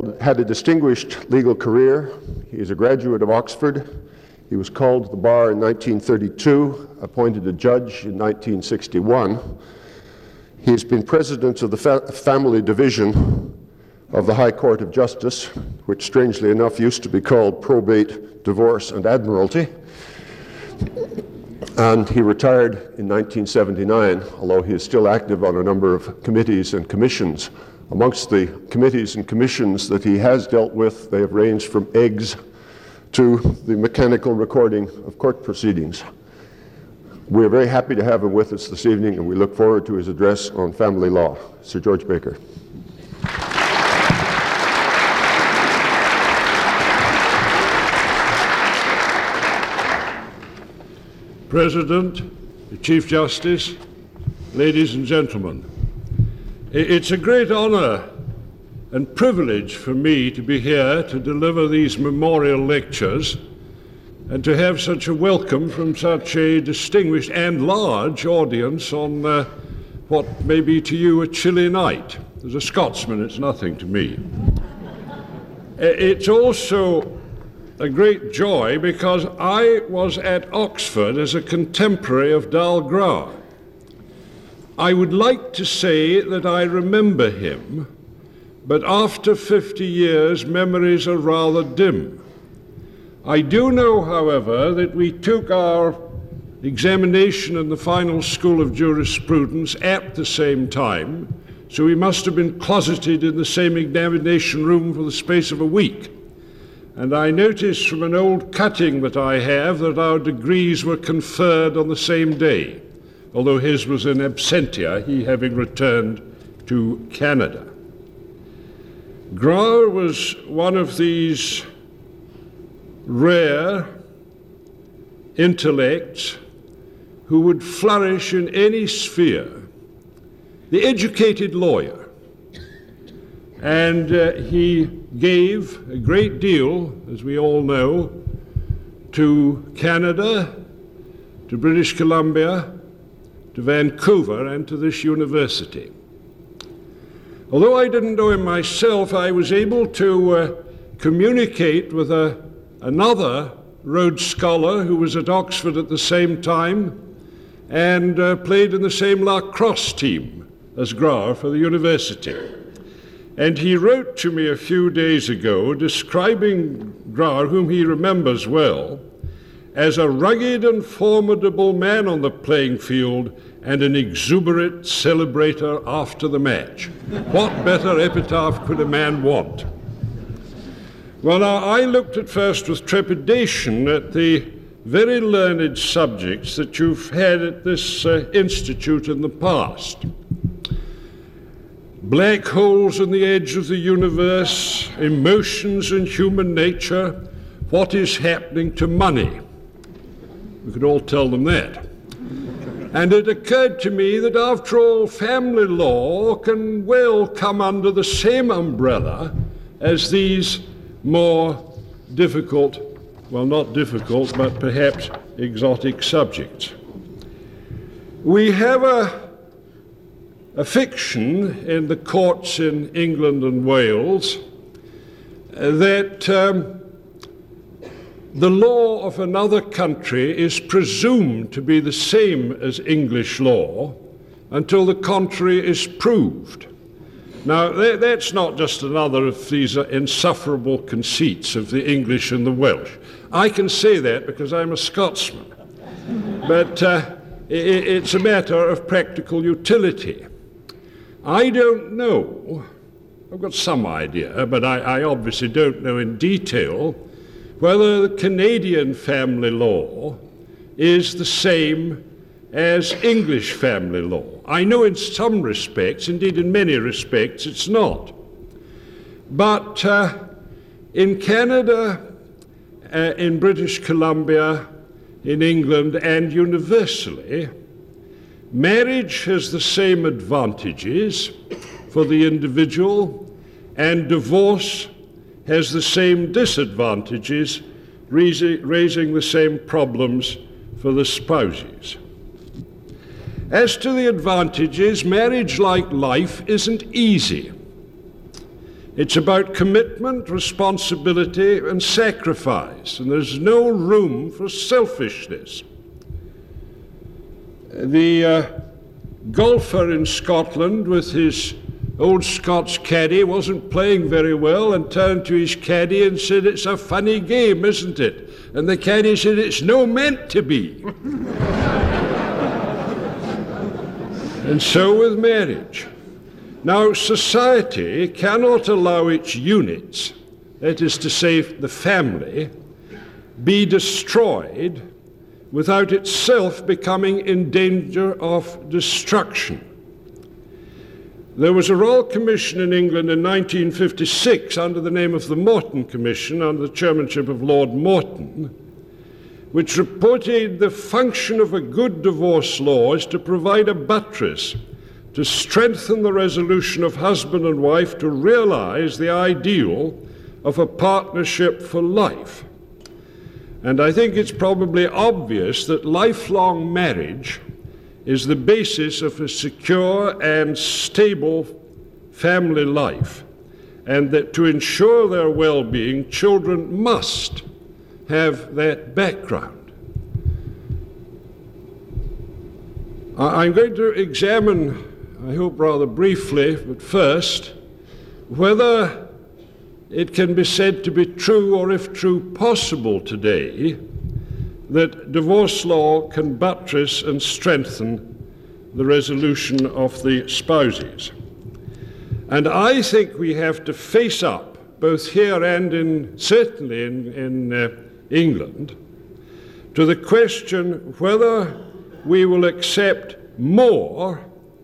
had a distinguished legal career. He is a graduate of Oxford. He was called to the bar in 1932, appointed a judge in 1961. He has been president of the Family Division of the High Court of Justice, which strangely enough used to be called Probate, Divorce and Admiralty. And he retired in 1979, although he is still active on a number of committees and commissions. Amongst the committees and commissions that he has dealt with, they have ranged from eggs to the mechanical recording of court proceedings. We are very happy to have him with us this evening, and we look forward to his address on family law. Sir George Baker. President, the Chief Justice, ladies and gentlemen, it's a great honor and privilege for me to be here to deliver these memorial lectures and to have such a welcome from such a distinguished and large audience on what may be to you a chilly night. As a Scotsman, it's nothing to me. It's also a great joy because I was at Oxford as a contemporary of Dal Grauer. I would like to say that I remember him, but after 50 years, memories are rather dim. I do know, however, that we took our examination in the final school of jurisprudence at the same time, so we must have been closeted in the same examination room for the space of a week. And I noticed from an old cutting that I have that our degrees were conferred on the same day, although his was in absentia, he having returned to Canada. Grauer was one of these rare intellects who would flourish in any sphere, the educated lawyer. And he gave a great deal, as we all know, to Canada, to British Columbia, to Vancouver, and to this university. Although I didn't know him myself, I was able to communicate with another Rhodes Scholar who was at Oxford at the same time and played in the same lacrosse team as Grauer for the university. And he wrote to me a few days ago describing Grauer, whom he remembers well, as a rugged and formidable man on the playing field and an exuberant celebrator after the match. What better epitaph could a man want? Well, now, I looked at first with trepidation at the very learned subjects that you've had at this institute in the past. Black holes in the edge of the universe, emotions and human nature, what is happening to money? We could all tell them that. And it occurred to me that after all, family law can well come under the same umbrella as these more difficult, well, not difficult, but perhaps exotic subjects. We have a fiction in the courts in England and Wales that the law of another country is presumed to be the same as English law until the contrary is proved. Now, that's not just another of these insufferable conceits of the English and the Welsh. I can say that because I'm a Scotsman. But it's a matter of practical utility. I don't know, I've got some idea, but I obviously don't know in detail whether the Canadian family law is the same as English family law. I know in some respects, indeed in many respects, it's not. But in Canada, in British Columbia, in England, and universally, marriage has the same advantages for the individual, and divorce has the same disadvantages, raising the same problems for the spouses. As to the advantages, marriage, like life, isn't easy. It's about commitment, responsibility, and sacrifice, and there's no room for selfishness. The golfer in Scotland with his old Scots caddy wasn't playing very well and turned to his caddy and said, "It's a funny game, isn't it?" And the caddy said, "It's no meant to be." And so with marriage. Now, society cannot allow its units, that is to say, the family, be destroyed without itself becoming in danger of destruction. There was a Royal Commission in England in 1956 under the name of the Morton Commission, under the chairmanship of Lord Morton, which reported the function of a good divorce law is to provide a buttress to strengthen the resolution of husband and wife to realize the ideal of a partnership for life. And I think it's probably obvious that lifelong marriage is the basis of a secure and stable family life, and that to ensure their well-being, children must have that background. I'm going to examine, I hope rather briefly, but first, whether it can be said to be true, or if true, possible today, that divorce law can buttress and strengthen the resolution of the spouses. And I think we have to face up, both here and certainly in England, to the question whether we will accept more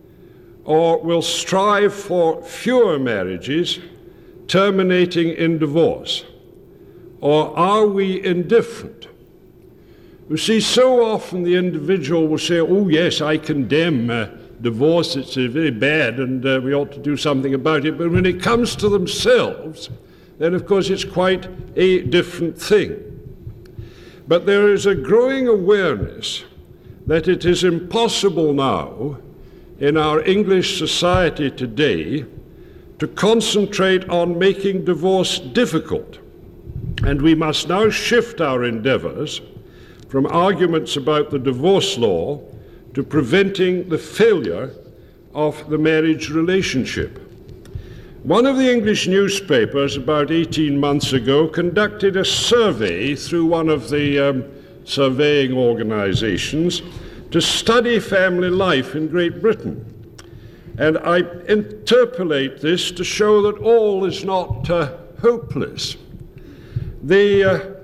or will strive for fewer marriages terminating in divorce, or are we indifferent? You see, so often the individual will say, "Oh yes, I condemn divorce, it's very bad and we ought to do something about it," but when it comes to themselves, then of course it's quite a different thing. But there is a growing awareness that it is impossible now in our English society today to concentrate on making divorce difficult. And we must now shift our endeavors from arguments about the divorce law to preventing the failure of the marriage relationship. One of the English newspapers about 18 months ago conducted a survey through one of the surveying organizations to study family life in Great Britain. And I interpolate this to show that all is not hopeless. They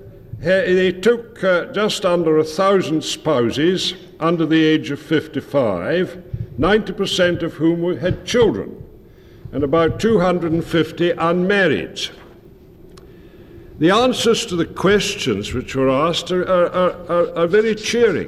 took just under 1,000 spouses under the age of 55, 90% of whom had children, and about 250 unmarried. The answers to the questions which were asked are very cheering.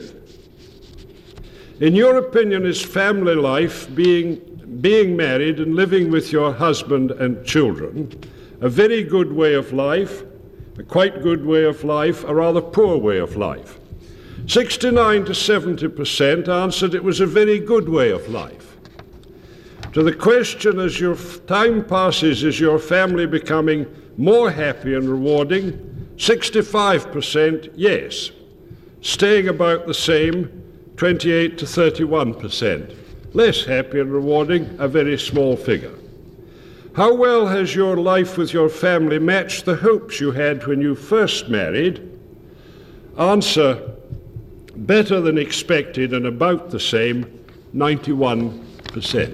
In your opinion, is family life, being married and living with your husband and children, a very good way of life, a quite good way of life, a rather poor way of life? 69 to 70% answered it was a very good way of life. To the question, as your time passes, is your family becoming more happy and rewarding? 65% yes. Staying about the same, 28 to 31%. Less happy and rewarding, a very small figure. How well has your life with your family matched the hopes you had when you first married? Answer, better than expected and about the same, 91%.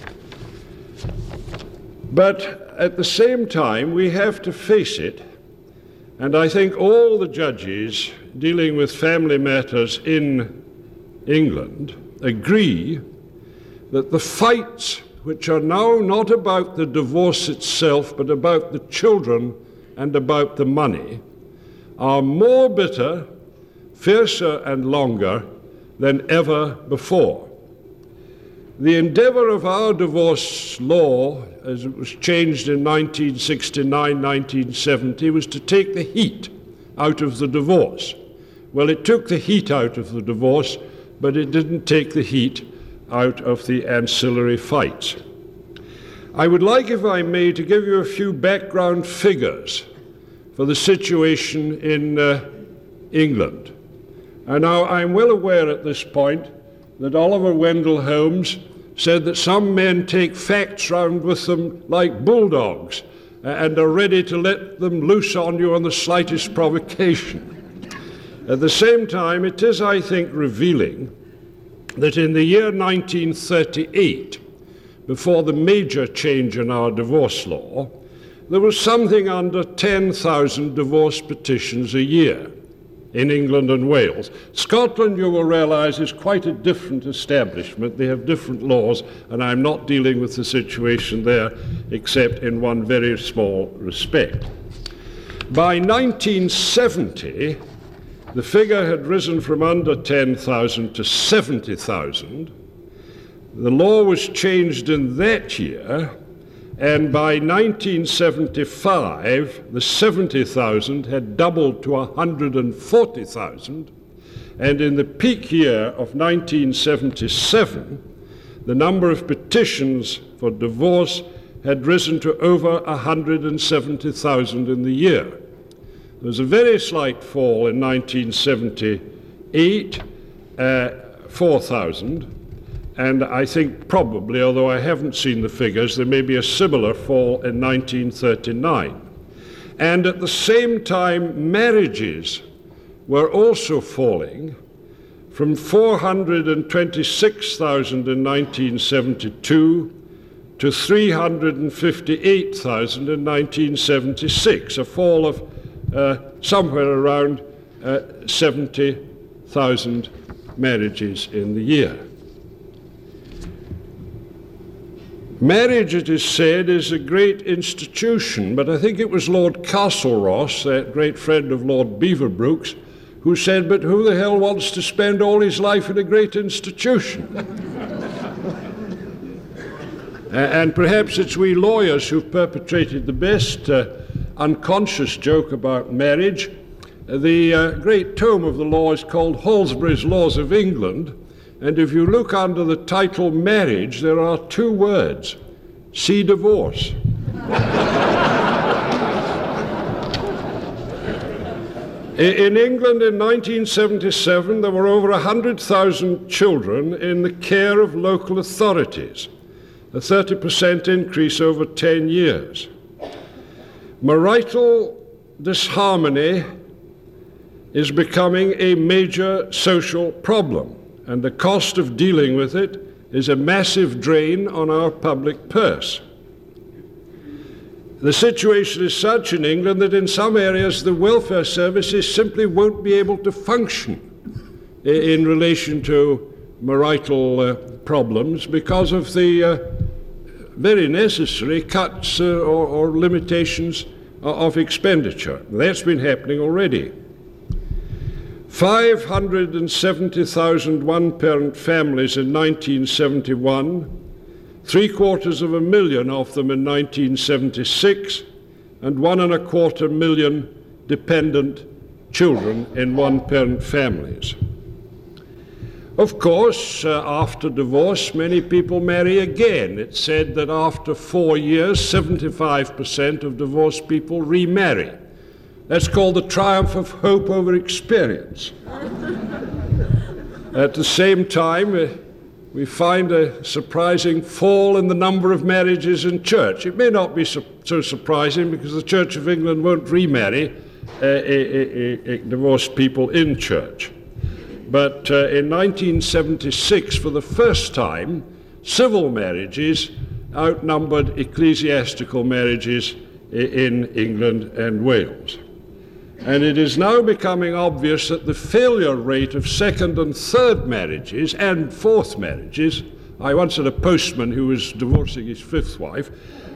But at the same time, we have to face it, and I think all the judges dealing with family matters in England agree that the fights, which are now not about the divorce itself, but about the children and about the money, are more bitter, fiercer and longer than ever before. The endeavor of our divorce law, as it was changed in 1969, 1970, was to take the heat out of the divorce. Well, it took the heat out of the divorce, but it didn't take the heat out of the ancillary fights. I would like, if I may, to give you a few background figures for the situation in England. And now I'm well aware at this point that Oliver Wendell Holmes said that some men take facts round with them like bulldogs and are ready to let them loose on you on the slightest provocation. At the same time, it is, I think, revealing that in the year 1938, before the major change in our divorce law, there was something under 10,000 divorce petitions a year in England and Wales. Scotland, you will realize, is quite a different establishment. They have different laws, and I'm not dealing with the situation there except in one very small respect. By 1970, the figure had risen from under 10,000 to 70,000. The law was changed in that year, and by 1975, the 70,000 had doubled to 140,000, and in the peak year of 1977, the number of petitions for divorce had risen to over 170,000 in the year. There was a very slight fall in 1978, 4,000, and I think probably, although I haven't seen the figures, there may be a similar fall in 1939. And at the same time, marriages were also falling from 426,000 in 1972 to 358,000 in 1976, a fall of somewhere around 70,000 marriages in the year. Marriage, it is said, is a great institution, but I think it was Lord Castleross, that great friend of Lord Beaverbrook's, who said, but who the hell wants to spend all his life in a great institution? And perhaps it's we lawyers who've perpetrated the best unconscious joke about marriage. The great tome of the law is called Halsbury's Laws of England, and if you look under the title marriage, there are two words: see divorce. In England in 1977, there were over 100,000 children in the care of local authorities, a 30% increase over 10 years. Marital disharmony is becoming a major social problem, and the cost of dealing with it is a massive drain on our public purse. The situation is such in England that in some areas the welfare services simply won't be able to function in relation to marital problems because of the very necessary cuts or limitations of expenditure. That's been happening already. 570,000 one-parent families in 1971, 750,000 of them in 1976, and 1.25 million dependent children in one-parent families. Of course, after divorce, many people marry again. It's said that after 4 years, 75% of divorced people remarry. That's called the triumph of hope over experience. At the same time, we find a surprising fall in the number of marriages in church. It may not be so surprising because the Church of England won't remarry divorced people in church. But in 1976, for the first time, civil marriages outnumbered ecclesiastical marriages in England and Wales. And it is now becoming obvious that the failure rate of second and third marriages and fourth marriages, I once had a postman who was divorcing his fifth wife,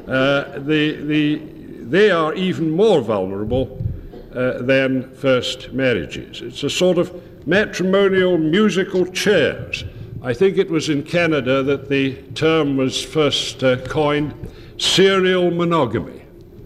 they are even more vulnerable than first marriages. It's a sort of matrimonial musical chairs. I think it was in Canada that the term was first coined, serial monogamy.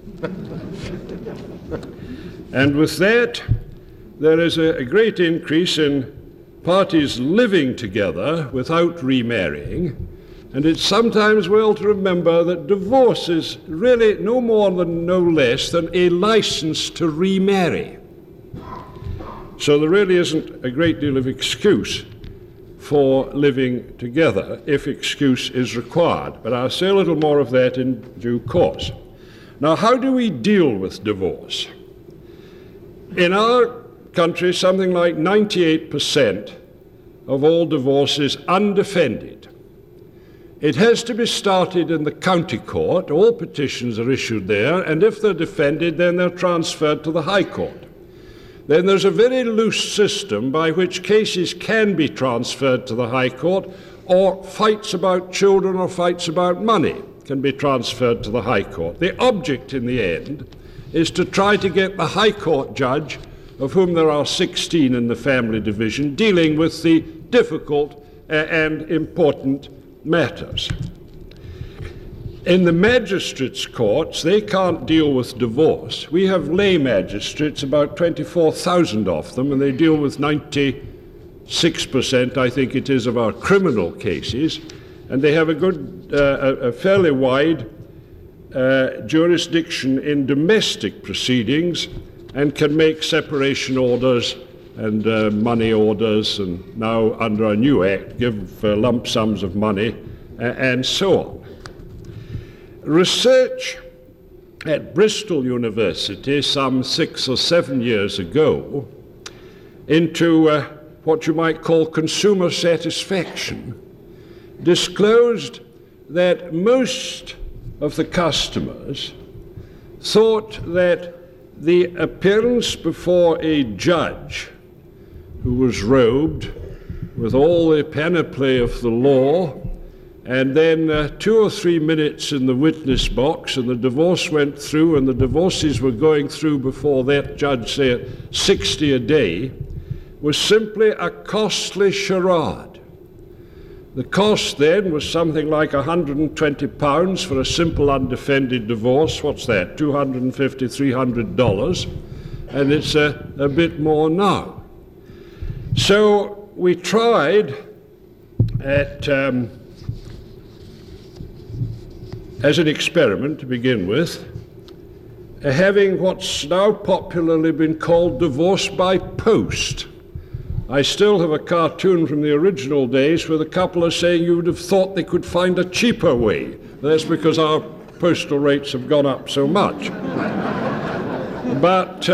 And with that, there is a great increase in parties living together without remarrying, And it's sometimes well to remember that divorce is really no more than no less than a license to remarry. So there really isn't a great deal of excuse for living together if excuse is required. But I'll say a little more of that in due course. Now, how do we deal with divorce? In our country, something like 98% of all divorce is undefended. It has to be started in the county court. All petitions are issued there, and if they're defended, then they're transferred to the High Court. Then there's a very loose system by which cases can be transferred to the High Court, or fights about children or fights about money can be transferred to the High Court. The object in the end is to try to get the High Court judge, of whom there are 16 in the family division, dealing with the difficult and important matters. In the magistrates' courts, they can't deal with divorce. We have lay magistrates, about 24,000 of them, and they deal with 96%, I think it is, of our criminal cases, and they have a fairly wide jurisdiction in domestic proceedings and can make separation orders and money orders, and now under a new act give lump sums of money and so on. Research at Bristol University some 6 or 7 years ago into what you might call consumer satisfaction disclosed that most of the customers thought that the appearance before a judge who was robed with all the panoply of the law, and then 2 or 3 minutes in the witness box, and the divorce went through, and the divorces were going through before that judge, say at 60 a day, was simply a costly charade. The cost then was something like £120 for a simple undefended divorce. What's that? $250, $300, and it's a bit more now. So we tried at as an experiment to begin with, having what's now popularly been called divorce by post. I still have a cartoon from the original days where the couple are saying you would have thought they could find a cheaper way. That's because our postal rates have gone up so much. But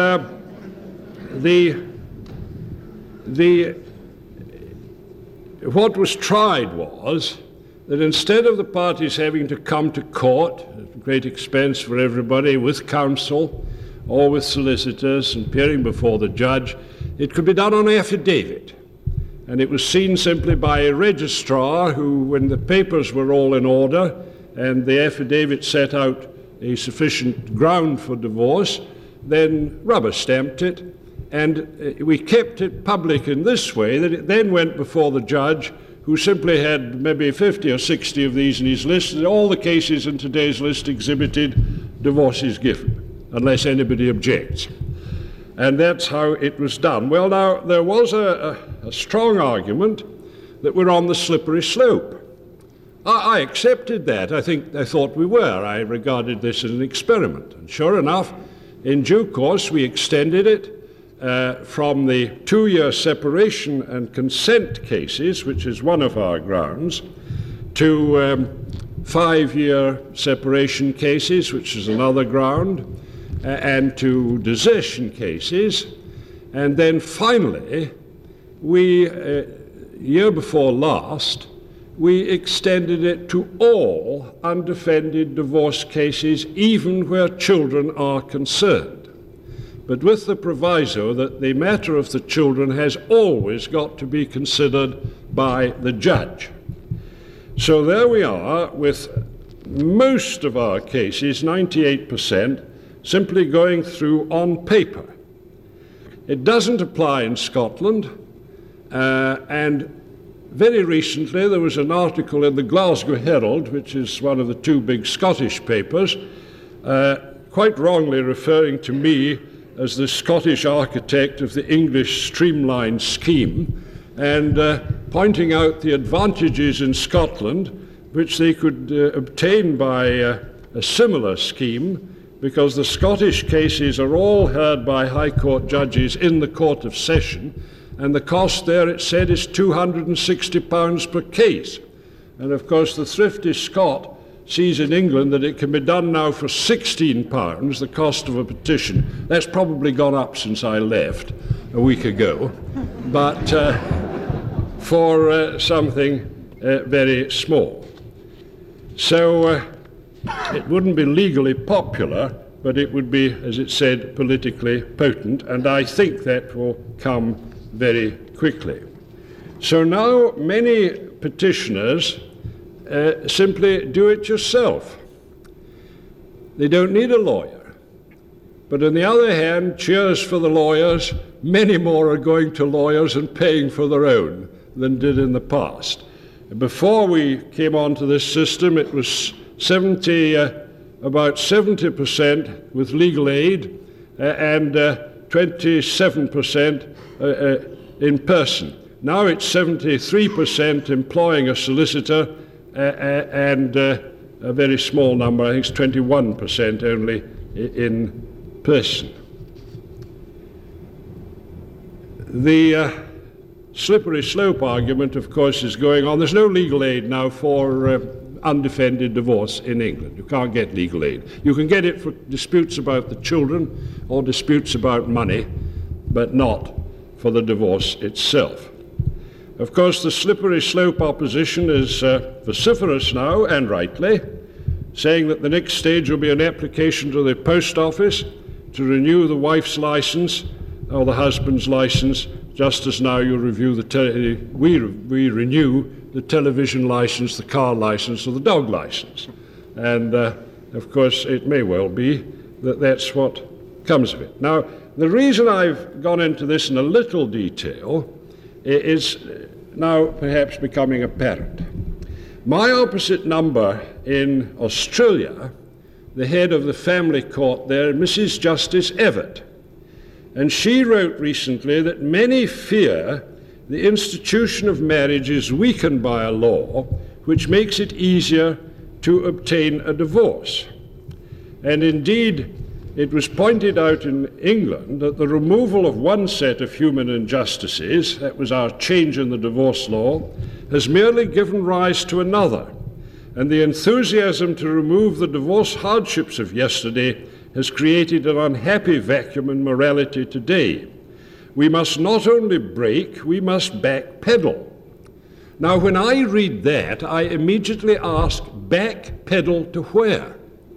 what was tried was that instead of the parties having to come to court at great expense for everybody with counsel or with solicitors and appearing before the judge, it could be done on affidavit. And it was seen simply by a registrar who, when the papers were all in order and the affidavit set out a sufficient ground for divorce, then rubber stamped it, and we kept it public in this way that it then went before the judge, who simply had maybe 50 or 60 of these in his list, and all the cases in today's list exhibited divorces given, unless anybody objects. And that's how it was done. Well, now, there was a strong argument that we're on the slippery slope. I accepted that. I thought we were. I regarded this as an experiment. And sure enough, in due course, we extended it from the 2-year separation and consent cases, which is one of our grounds, to 5-year separation cases, which is another ground, and to desertion cases. And then finally, we, year before last, we extended it to all undefended divorce cases, even where children are concerned, but with the proviso that the matter of the children has always got to be considered by the judge. So there we are with most of our cases, 98%, simply going through on paper. It doesn't apply in Scotland, and very recently there was an article in the Glasgow Herald, which is one of the 2 big Scottish papers, quite wrongly referring to me as the Scottish architect of the English streamlined scheme, and pointing out the advantages in Scotland which they could obtain by a similar scheme, because the Scottish cases are all heard by High Court judges in the Court of Session, and the cost there, it said, is £260 per case. And of course, the thrifty Scot sees in England that it can be done now for £16, the cost of a petition. That's probably gone up since I left a week ago, but for something very small. So it wouldn't be legally popular, but it would be, as it said, politically potent, and I think that will come very quickly. So now many petitioners simply do it yourself. They don't need a lawyer. But on the other hand, cheers for the lawyers, many more are going to lawyers and paying for their own than did in the past. Before we came onto this system, it was about 70% with legal aid and 27% in person. Now it's 73% employing a solicitor and a very small number, I think it's 21% only in person. The slippery slope argument, of course, is going on. There's no legal aid now for undefended divorce in England. You can't get legal aid. You can get it for disputes about the children or disputes about money, but not for the divorce itself. Of course, the slippery slope opposition is vociferous now, and rightly, saying that the next stage will be an application to the post office to renew the wife's license or the husband's license, just as now you review we renew the television license, the car license, or the dog license. And of course, it may well be that that's what comes of it. Now, the reason I've gone into this in a little detail is now perhaps becoming apparent. My opposite number in Australia, the head of the family court there, Mrs. Justice Evatt, and she wrote recently that many fear the institution of marriage is weakened by a law which makes it easier to obtain a divorce. And indeed, it was pointed out in England that the removal of one set of human injustices, that was our change in the divorce law, has merely given rise to another. And the enthusiasm to remove the divorce hardships of yesterday has created an unhappy vacuum in morality today. We must not only brake, we must backpedal. Now, when I read that, I immediately ask, backpedal to where?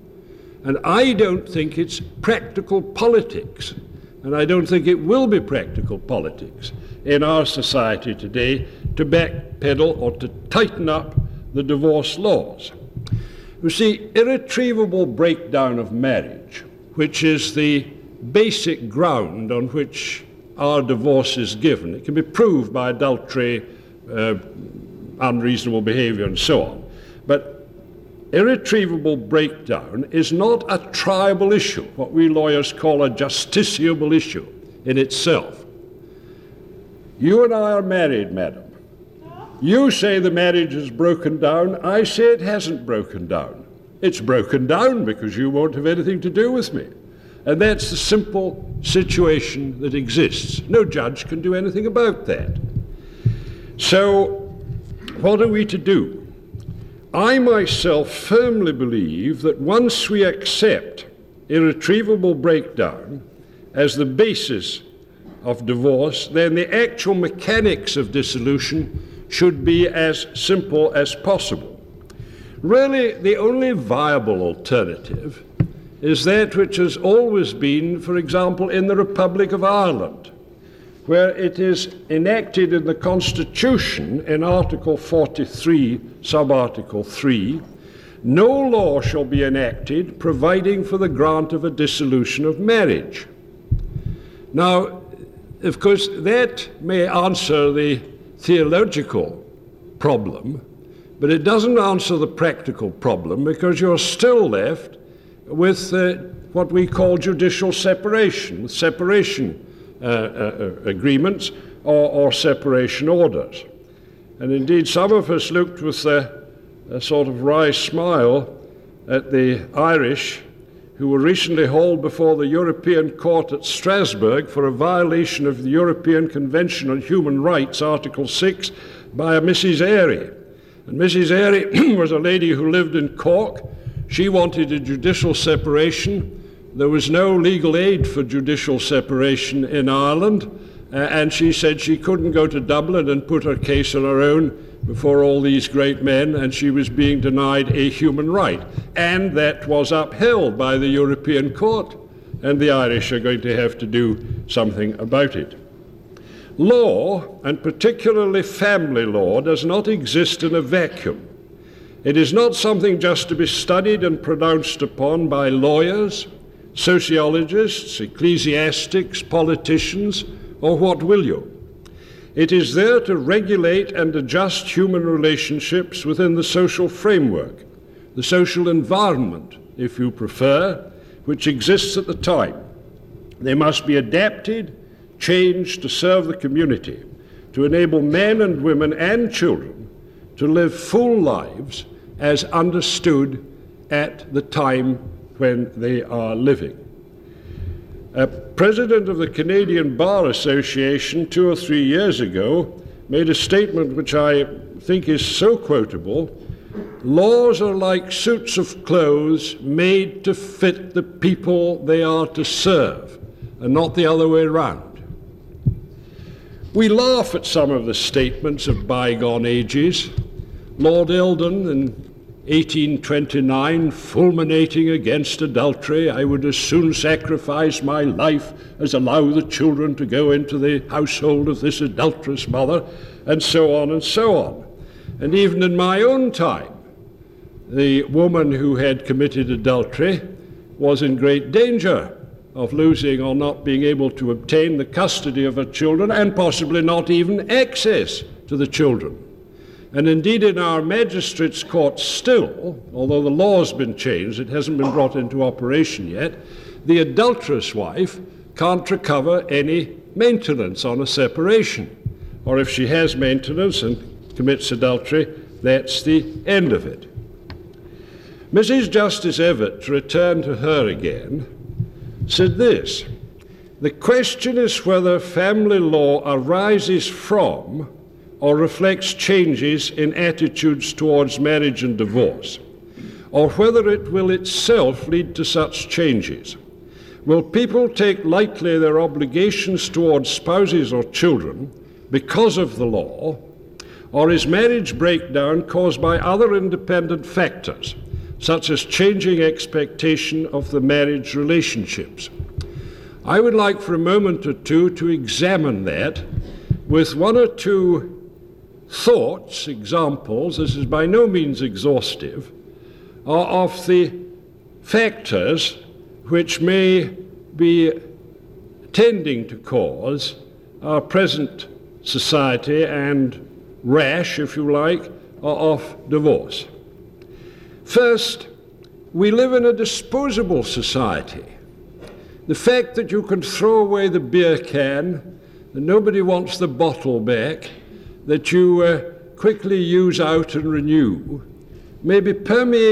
And I don't think it's practical politics, and I don't think it will be practical politics in our society today to backpedal or to tighten up the divorce laws. You see, irretrievable breakdown of marriage, which is the basic ground on which our divorce is given. It can be proved by adultery, unreasonable behavior, and so on. But irretrievable breakdown is not a triable issue, what we lawyers call a justiciable issue in itself. You and I are married, madam. You say the marriage is broken down. I say it hasn't broken down. It's broken down because you won't have anything to do with me. And that's the simple situation that exists. No judge can do anything about that. So, what are we to do? I myself firmly believe that once we accept irretrievable breakdown as the basis of divorce, then the actual mechanics of dissolution should be as simple as possible. Really, the only viable alternative is that which has always been, for example, in the Republic of Ireland, where it is enacted in the Constitution in Article 43, sub-Article 3, no law shall be enacted providing for the grant of a dissolution of marriage. Now, of course, that may answer the theological problem, but it doesn't answer the practical problem, because you're still left with what we call judicial separation, with separation agreements or separation orders. And indeed, some of us looked with a sort of wry smile at the Irish who were recently hauled before the European Court at Strasbourg for a violation of the European Convention on Human Rights, Article 6, by a Mrs. Airy. And Mrs. Airy was a lady who lived in Cork. She wanted a judicial separation. There was no legal aid for judicial separation in Ireland, and she said she couldn't go to Dublin and put her case on her own before all these great men, and she was being denied a human right. And that was upheld by the European Court, and the Irish are going to have to do something about it. Law, and particularly family law, does not exist in a vacuum. It is not something just to be studied and pronounced upon by lawyers, sociologists, ecclesiastics, politicians, or what will you. It is there to regulate and adjust human relationships within the social framework, the social environment, if you prefer, which exists at the time. They must be adapted, changed to serve the community, to enable men and women and children to live full lives as understood at the time when they are living. A president of the Canadian Bar Association 2 or 3 years ago made a statement which I think is so quotable: laws are like suits of clothes made to fit the people they are to serve, and not the other way around. We laugh at some of the statements of bygone ages. Lord Eldon in 1829, fulminating against adultery, I would as soon sacrifice my life as allow the children to go into the household of this adulterous mother, and so on and so on. And even in my own time, the woman who had committed adultery was in great danger of losing or not being able to obtain the custody of her children, and possibly not even access to the children. And indeed in our magistrates' courts still, although the law's been changed, it hasn't been brought into operation yet, the adulterous wife can't recover any maintenance on a separation. Or if she has maintenance and commits adultery, that's the end of it. Mrs. Justice Evatt, to return to her again, said this: the question is whether family law arises from or reflects changes in attitudes towards marriage and divorce, or whether it will itself lead to such changes. Will people take lightly their obligations towards spouses or children because of the law, or is marriage breakdown caused by other independent factors, such as changing expectation of the marriage relationships? I would like for a moment or two to examine that with one or two thoughts, examples, this is by no means exhaustive, of the factors which may be tending to cause our present society and rash, if you like, of divorce. First, we live in a disposable society. The fact that you can throw away the beer can, that nobody wants the bottle back, that you quickly use out and renew, may be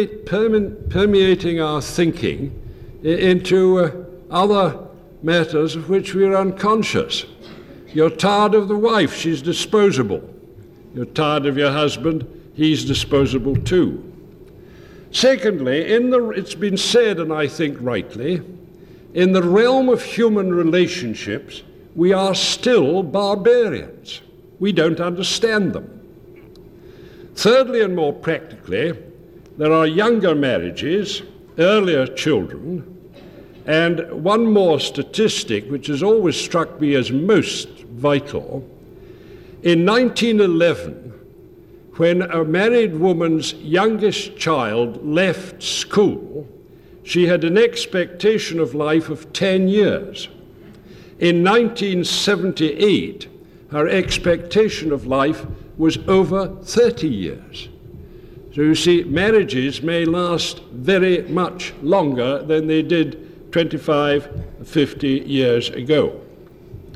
permeating our thinking into other matters of which we are unconscious. You're tired of the wife, she's disposable. You're tired of your husband, he's disposable too. Secondly, it's been said, and I think rightly, in the realm of human relationships, we are still barbarians. We don't understand them. Thirdly, and more practically, there are younger marriages, earlier children, and one more statistic which has always struck me as most vital. In 1911, when a married woman's youngest child left school, she had an expectation of life of 10 years. In 1978, her expectation of life was over 30 years. So you see, marriages may last very much longer than they did 25, 50 years ago.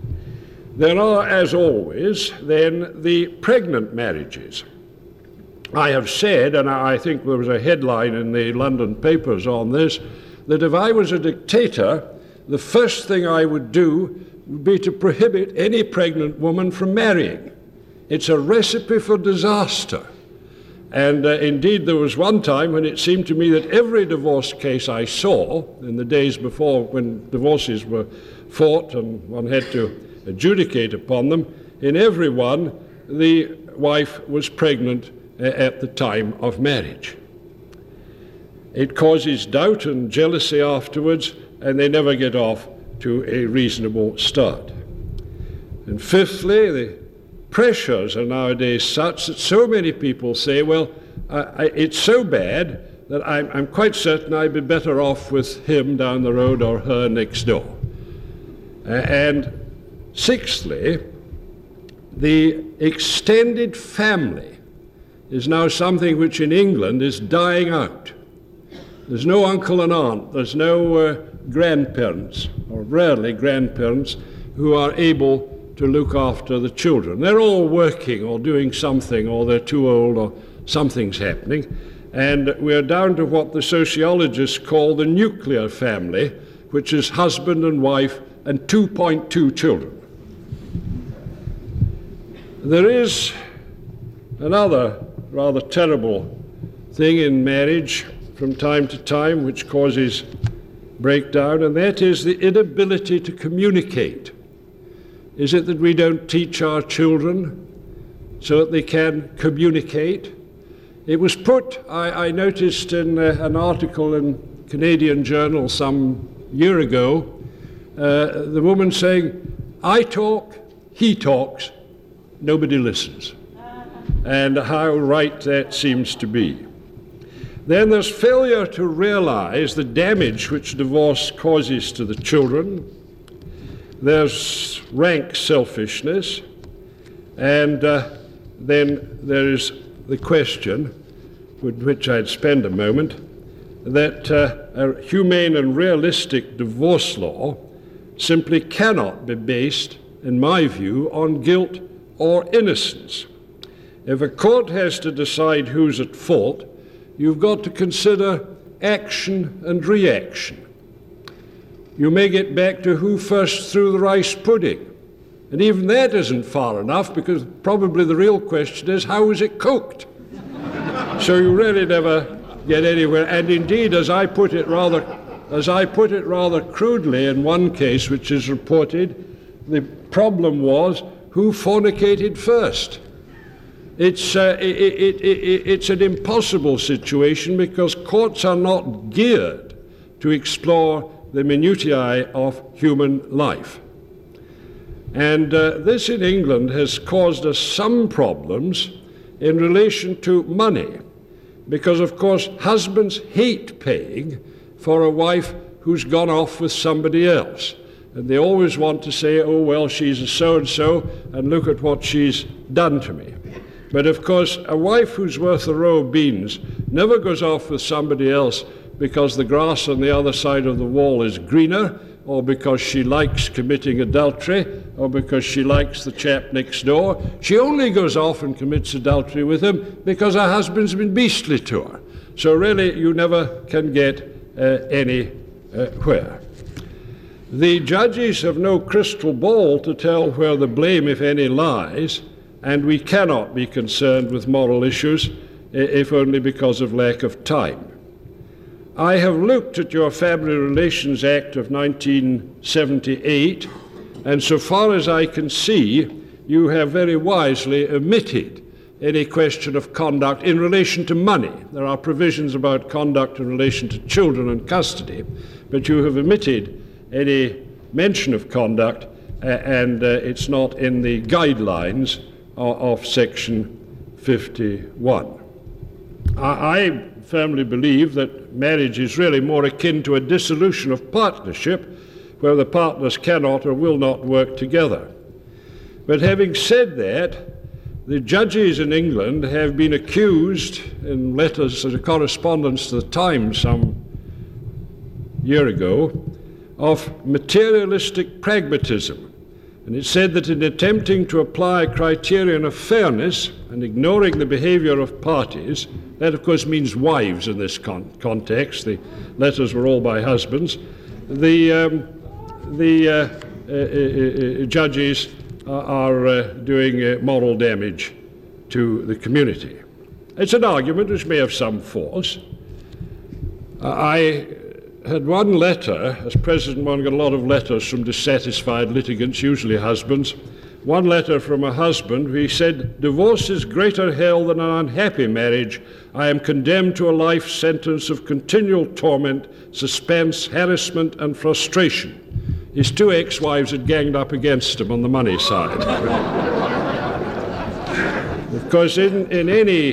There are, as always, then the pregnant marriages. I have said, and I think there was a headline in the London papers on this, that if I was a dictator, the first thing I would do would be to prohibit any pregnant woman from marrying. It's a recipe for disaster. And indeed, there was one time when it seemed to me that every divorce case I saw, in the days before when divorces were fought and one had to adjudicate upon them, in every one, the wife was pregnant at the time of marriage. It causes doubt and jealousy afterwards, and they never get off to a reasonable start. And fifthly, the pressures are nowadays such that so many people say, well, it's so bad that I'm quite certain I'd be better off with him down the road or her next door. And sixthly, the extended family is now something which in England is dying out. There's no uncle and aunt, there's no grandparents, or rarely grandparents, who are able to look after the children. They're all working or doing something, or they're too old, or something's happening. And we're down to what the sociologists call the nuclear family, which is husband and wife and 2.2 children. There is another rather terrible thing in marriage from time to time which causes breakdown, and that is the inability to communicate. Is it that we don't teach our children so that they can communicate? It was put, I noticed in an article in Canadian Journal some year ago, the woman saying, I talk, he talks, nobody listens. And how right that seems to be. Then there's failure to realize the damage which divorce causes to the children. There's rank selfishness, and then there is the question, with which I'd spend a moment, that a humane and realistic divorce law simply cannot be based, in my view, on guilt or innocence. If a court has to decide who's at fault, you've got to consider action and reaction. You may get back to who first threw the rice pudding. And even that isn't far enough, because probably the real question is, how was it cooked? So you really never get anywhere. And indeed, as I put it rather crudely in one case which is reported, the problem was who fornicated first. It's an impossible situation because courts are not geared to explore the minutiae of human life. And this in England has caused us some problems in relation to money, because of course husbands hate paying for a wife who's gone off with somebody else. And they always want to say, oh well, she's a so-and-so, and look at what she's done to me. But of course, a wife who's worth a row of beans never goes off with somebody else because the grass on the other side of the wall is greener, or because she likes committing adultery, or because she likes the chap next door. She only goes off and commits adultery with him because her husband's been beastly to her. So really, you never can get anywhere. The judges have no crystal ball to tell where the blame, if any, lies, and we cannot be concerned with moral issues, if only because of lack of time. I have looked at your Family Relations Act of 1978, and so far as I can see, you have very wisely omitted any question of conduct in relation to money. There are provisions about conduct in relation to children and custody, but you have omitted any mention of conduct, and it's not in the guidelines of Section 51. I firmly believe that marriage is really more akin to a dissolution of partnership, where the partners cannot or will not work together. But having said that, the judges in England have been accused in letters as a correspondence to the Times some year ago of materialistic pragmatism, And it said that in attempting to apply a criterion of fairness and ignoring the behavior of parties, that of course means wives in this context, the letters were all by husbands, the judges are doing moral damage to the community. It's an argument which may have some force. I had one letter, as president, one got a lot of letters from dissatisfied litigants, usually husbands. One letter from a husband who he said, "Divorce is greater hell than an unhappy marriage. I am condemned to a life sentence of continual torment, suspense, harassment, and frustration." His two ex-wives had ganged up against him on the money side. Of course, in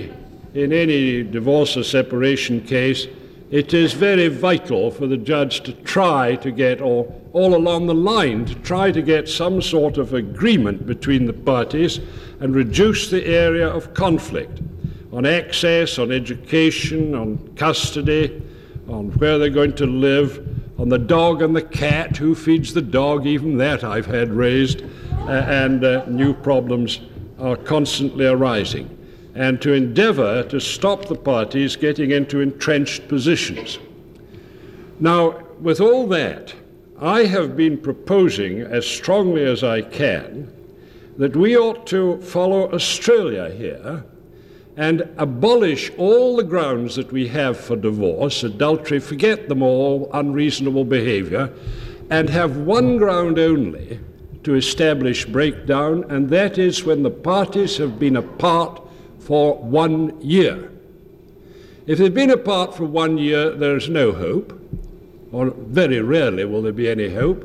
any divorce or separation case, it is very vital for the judge to try to get, or all along the line, to try to get some sort of agreement between the parties and reduce the area of conflict on access, on education, on custody, on where they're going to live, on the dog and the cat, who feeds the dog, even that I've had raised, and new problems are constantly arising, and to endeavor to stop the parties getting into entrenched positions. Now, with all that, I have been proposing as strongly as I can that we ought to follow Australia here and abolish all the grounds that we have for divorce, adultery, forget them all, unreasonable behavior, and have one ground only to establish breakdown, and that is when the parties have been apart for 1 year. If they've been apart for 1 year, there is no hope, or very rarely will there be any hope,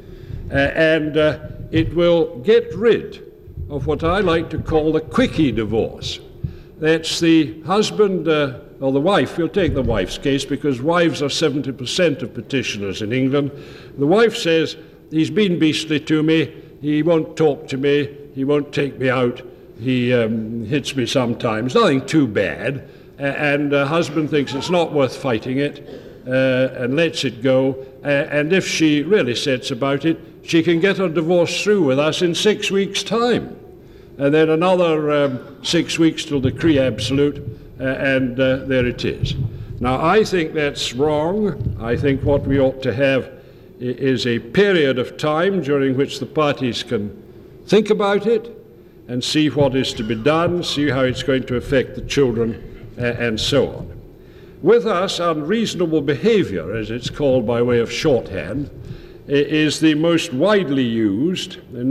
and it will get rid of what I like to call the quickie divorce. That's the husband, or the wife, we'll take the wife's case because wives are 70% of petitioners in England. The wife says, "He's been beastly to me, he won't talk to me, he won't take me out, he hits me sometimes, nothing too bad," and the husband thinks it's not worth fighting it and lets it go, and if she really sets about it, she can get her divorce through with us in 6 weeks' time, and then another 6 weeks till decree absolute, and there it is. Now, I think that's wrong. I think what we ought to have is a period of time during which the parties can think about it and see what is to be done, see how it's going to affect the children, and so on. With us, unreasonable behavior, as it's called by way of shorthand, is the most widely used. In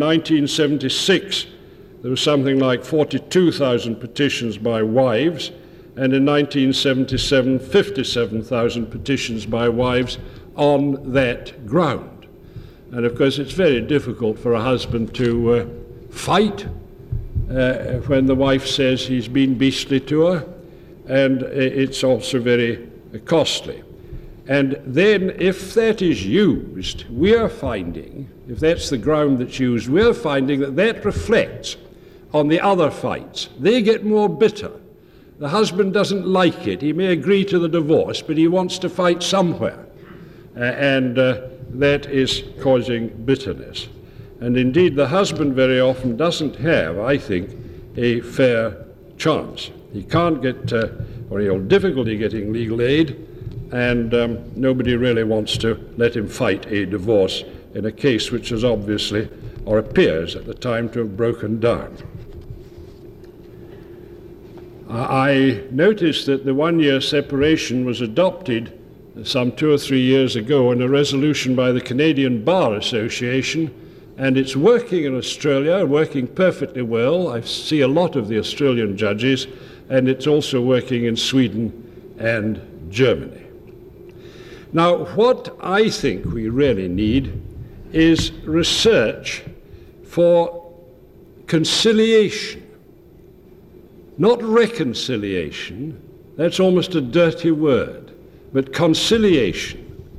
1976, there was something like 42,000 petitions by wives, and in 1977, 57,000 petitions by wives on that ground. And of course, it's very difficult for a husband to fight when the wife says he's been beastly to her, and it's also very costly. And then, if that is used, we are finding, if that's the ground that's used, we're finding that that reflects on the other fights. They get more bitter. The husband doesn't like it. He may agree to the divorce, but he wants to fight somewhere. And that is causing bitterness. And indeed, the husband very often doesn't have, I think, a fair chance. He can't get, or he'll have difficulty getting legal aid, and nobody really wants to let him fight a divorce in a case which is obviously, or appears at the time, to have broken down. I noticed that the 1 year separation was adopted some 2 or 3 years ago in a resolution by the Canadian Bar Association, and it's working in Australia, working perfectly well. I see a lot of the Australian judges, and it's also working in Sweden and Germany. Now, what I think we really need is research for conciliation, not reconciliation. That's almost a dirty word, but conciliation.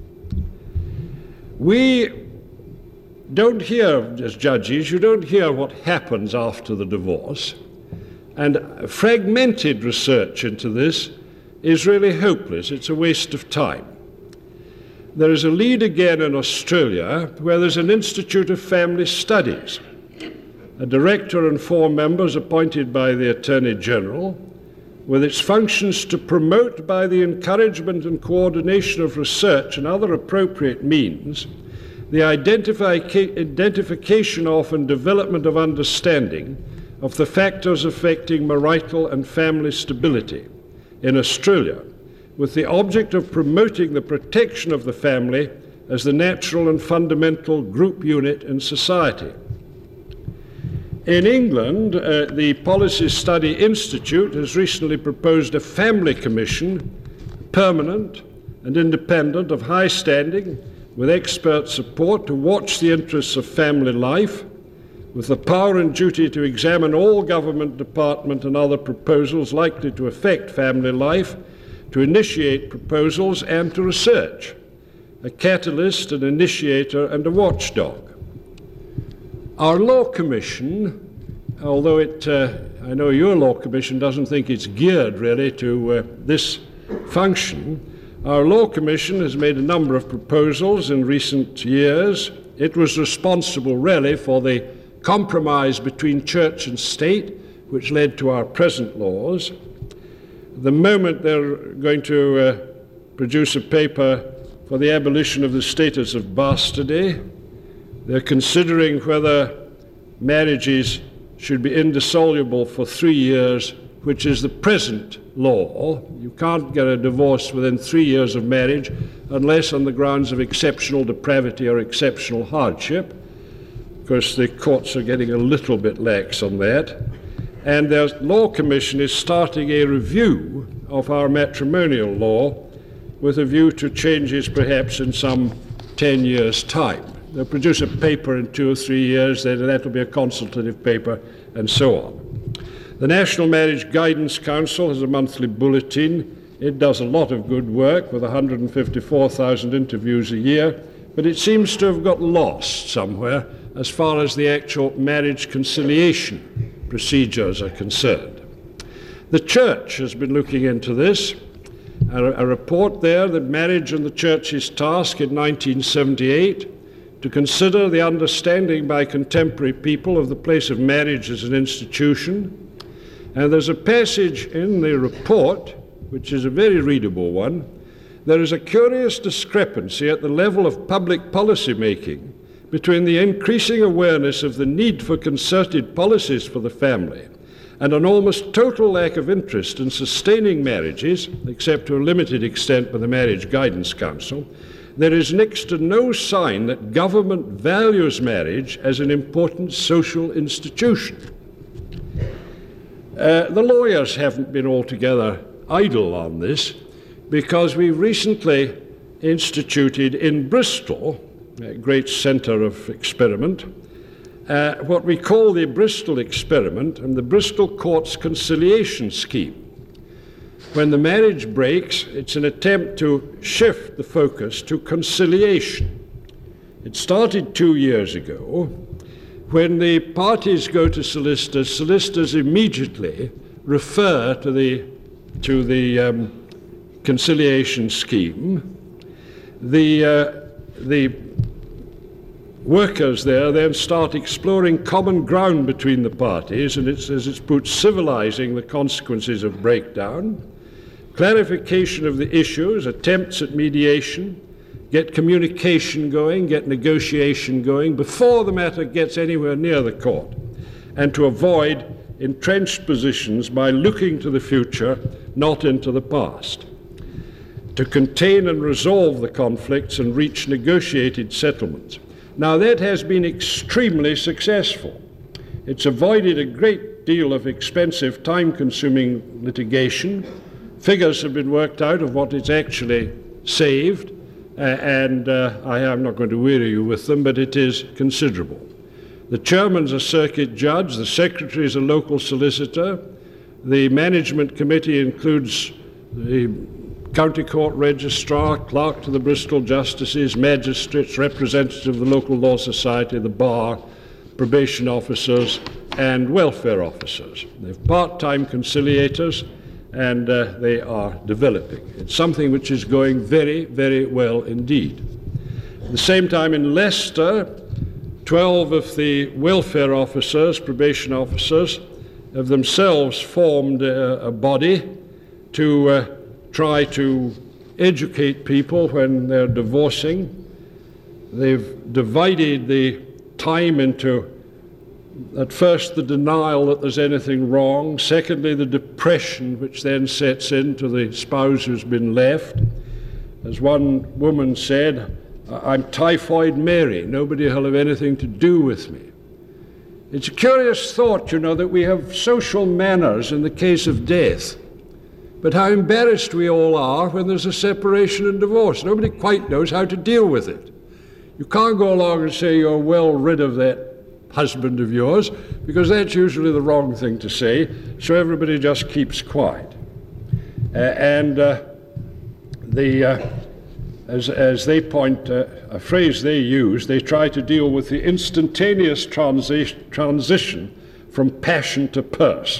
We don't hear, as judges, you don't hear what happens after the divorce, and fragmented research into this is really hopeless. It's a waste of time. There is a lead again in Australia where there's an Institute of Family Studies, a director and 4 members appointed by the Attorney General, with its functions to promote by the encouragement and coordination of research and other appropriate means the identification of and development of understanding of the factors affecting marital and family stability in Australia, with the object of promoting the protection of the family as the natural and fundamental group unit in society. In England, the Policy Study Institute has recently proposed a family commission, permanent and independent, of high standing, with expert support, to watch the interests of family life, with the power and duty to examine all government, department and other proposals likely to affect family life, to initiate proposals and to research, a catalyst, an initiator and a watchdog. Our Law Commission, although I know your Law Commission doesn't think it's geared really to this function, our Law Commission has made a number of proposals in recent years. It was responsible really for the compromise between church and state, which led to our present laws. The moment they're going to produce a paper for the abolition of the status of bastardy. They're considering whether marriages should be indissoluble for 3 years, which is the present law. You can't get a divorce within 3 years of marriage unless on the grounds of exceptional depravity or exceptional hardship. Of course, the courts are getting a little bit lax on that. And the Law Commission is starting a review of our matrimonial law with a view to changes perhaps in some 10 years' time. They'll produce a paper in 2 or 3 years, then that'll be a consultative paper, and so on. The National Marriage Guidance Council has a monthly bulletin. It does a lot of good work with 154,000 interviews a year, but it seems to have got lost somewhere as far as the actual marriage conciliation procedures are concerned. The Church has been looking into this. A report there, that Marriage and the Church's Task in 1978, to consider the understanding by contemporary people of the place of marriage as an institution. And there's a passage in the report, which is a very readable one. There is a curious discrepancy at the level of public policy making between the increasing awareness of the need for concerted policies for the family and an almost total lack of interest in sustaining marriages, except to a limited extent by the Marriage Guidance Council. There is next to no sign that government values marriage as an important social institution. The lawyers haven't been altogether idle on this, because we recently instituted in Bristol, a great centre of experiment, what we call the Bristol Experiment and the Bristol Courts Conciliation Scheme. When the marriage breaks, it's an attempt to shift the focus to conciliation. It started 2 years ago. When the parties go to solicitors, solicitors immediately refer to the conciliation scheme. The workers there then start exploring common ground between the parties, and it's, as it's put, civilizing the consequences of breakdown, clarification of the issues, attempts at mediation, get communication going, get negotiation going before the matter gets anywhere near the court, and to avoid entrenched positions by looking to the future, not into the past, to contain and resolve the conflicts and reach negotiated settlements. Now, that has been extremely successful. It's avoided a great deal of expensive, time-consuming litigation. Figures have been worked out of what it's actually saved, and I am not going to weary you with them, but it is considerable. The chairman's a circuit judge, the secretary is a local solicitor, the management committee includes the county court registrar, clerk to the Bristol justices, magistrates, representatives of the local law society, the bar, probation officers, and welfare officers. They have part-time conciliators, and they are developing. It's something which is going very, very well indeed. At the same time, in Leicester, 12 of the welfare officers, probation officers, have themselves formed a body to try to educate people when they're divorcing. They've divided the time into, at first, the denial that there's anything wrong, secondly, the depression which then sets in to the spouse who's been left. As one woman said, "I'm Typhoid Mary, nobody will have anything to do with me." It's a curious thought, that we have social manners in the case of death, but how embarrassed we all are when there's a separation and divorce. Nobody quite knows how to deal with it. You can't go along and say you're well rid of that husband of yours, because that's usually the wrong thing to say, so everybody just keeps quiet. As they point, a phrase they use, they try to deal with the instantaneous transition from passion to purse.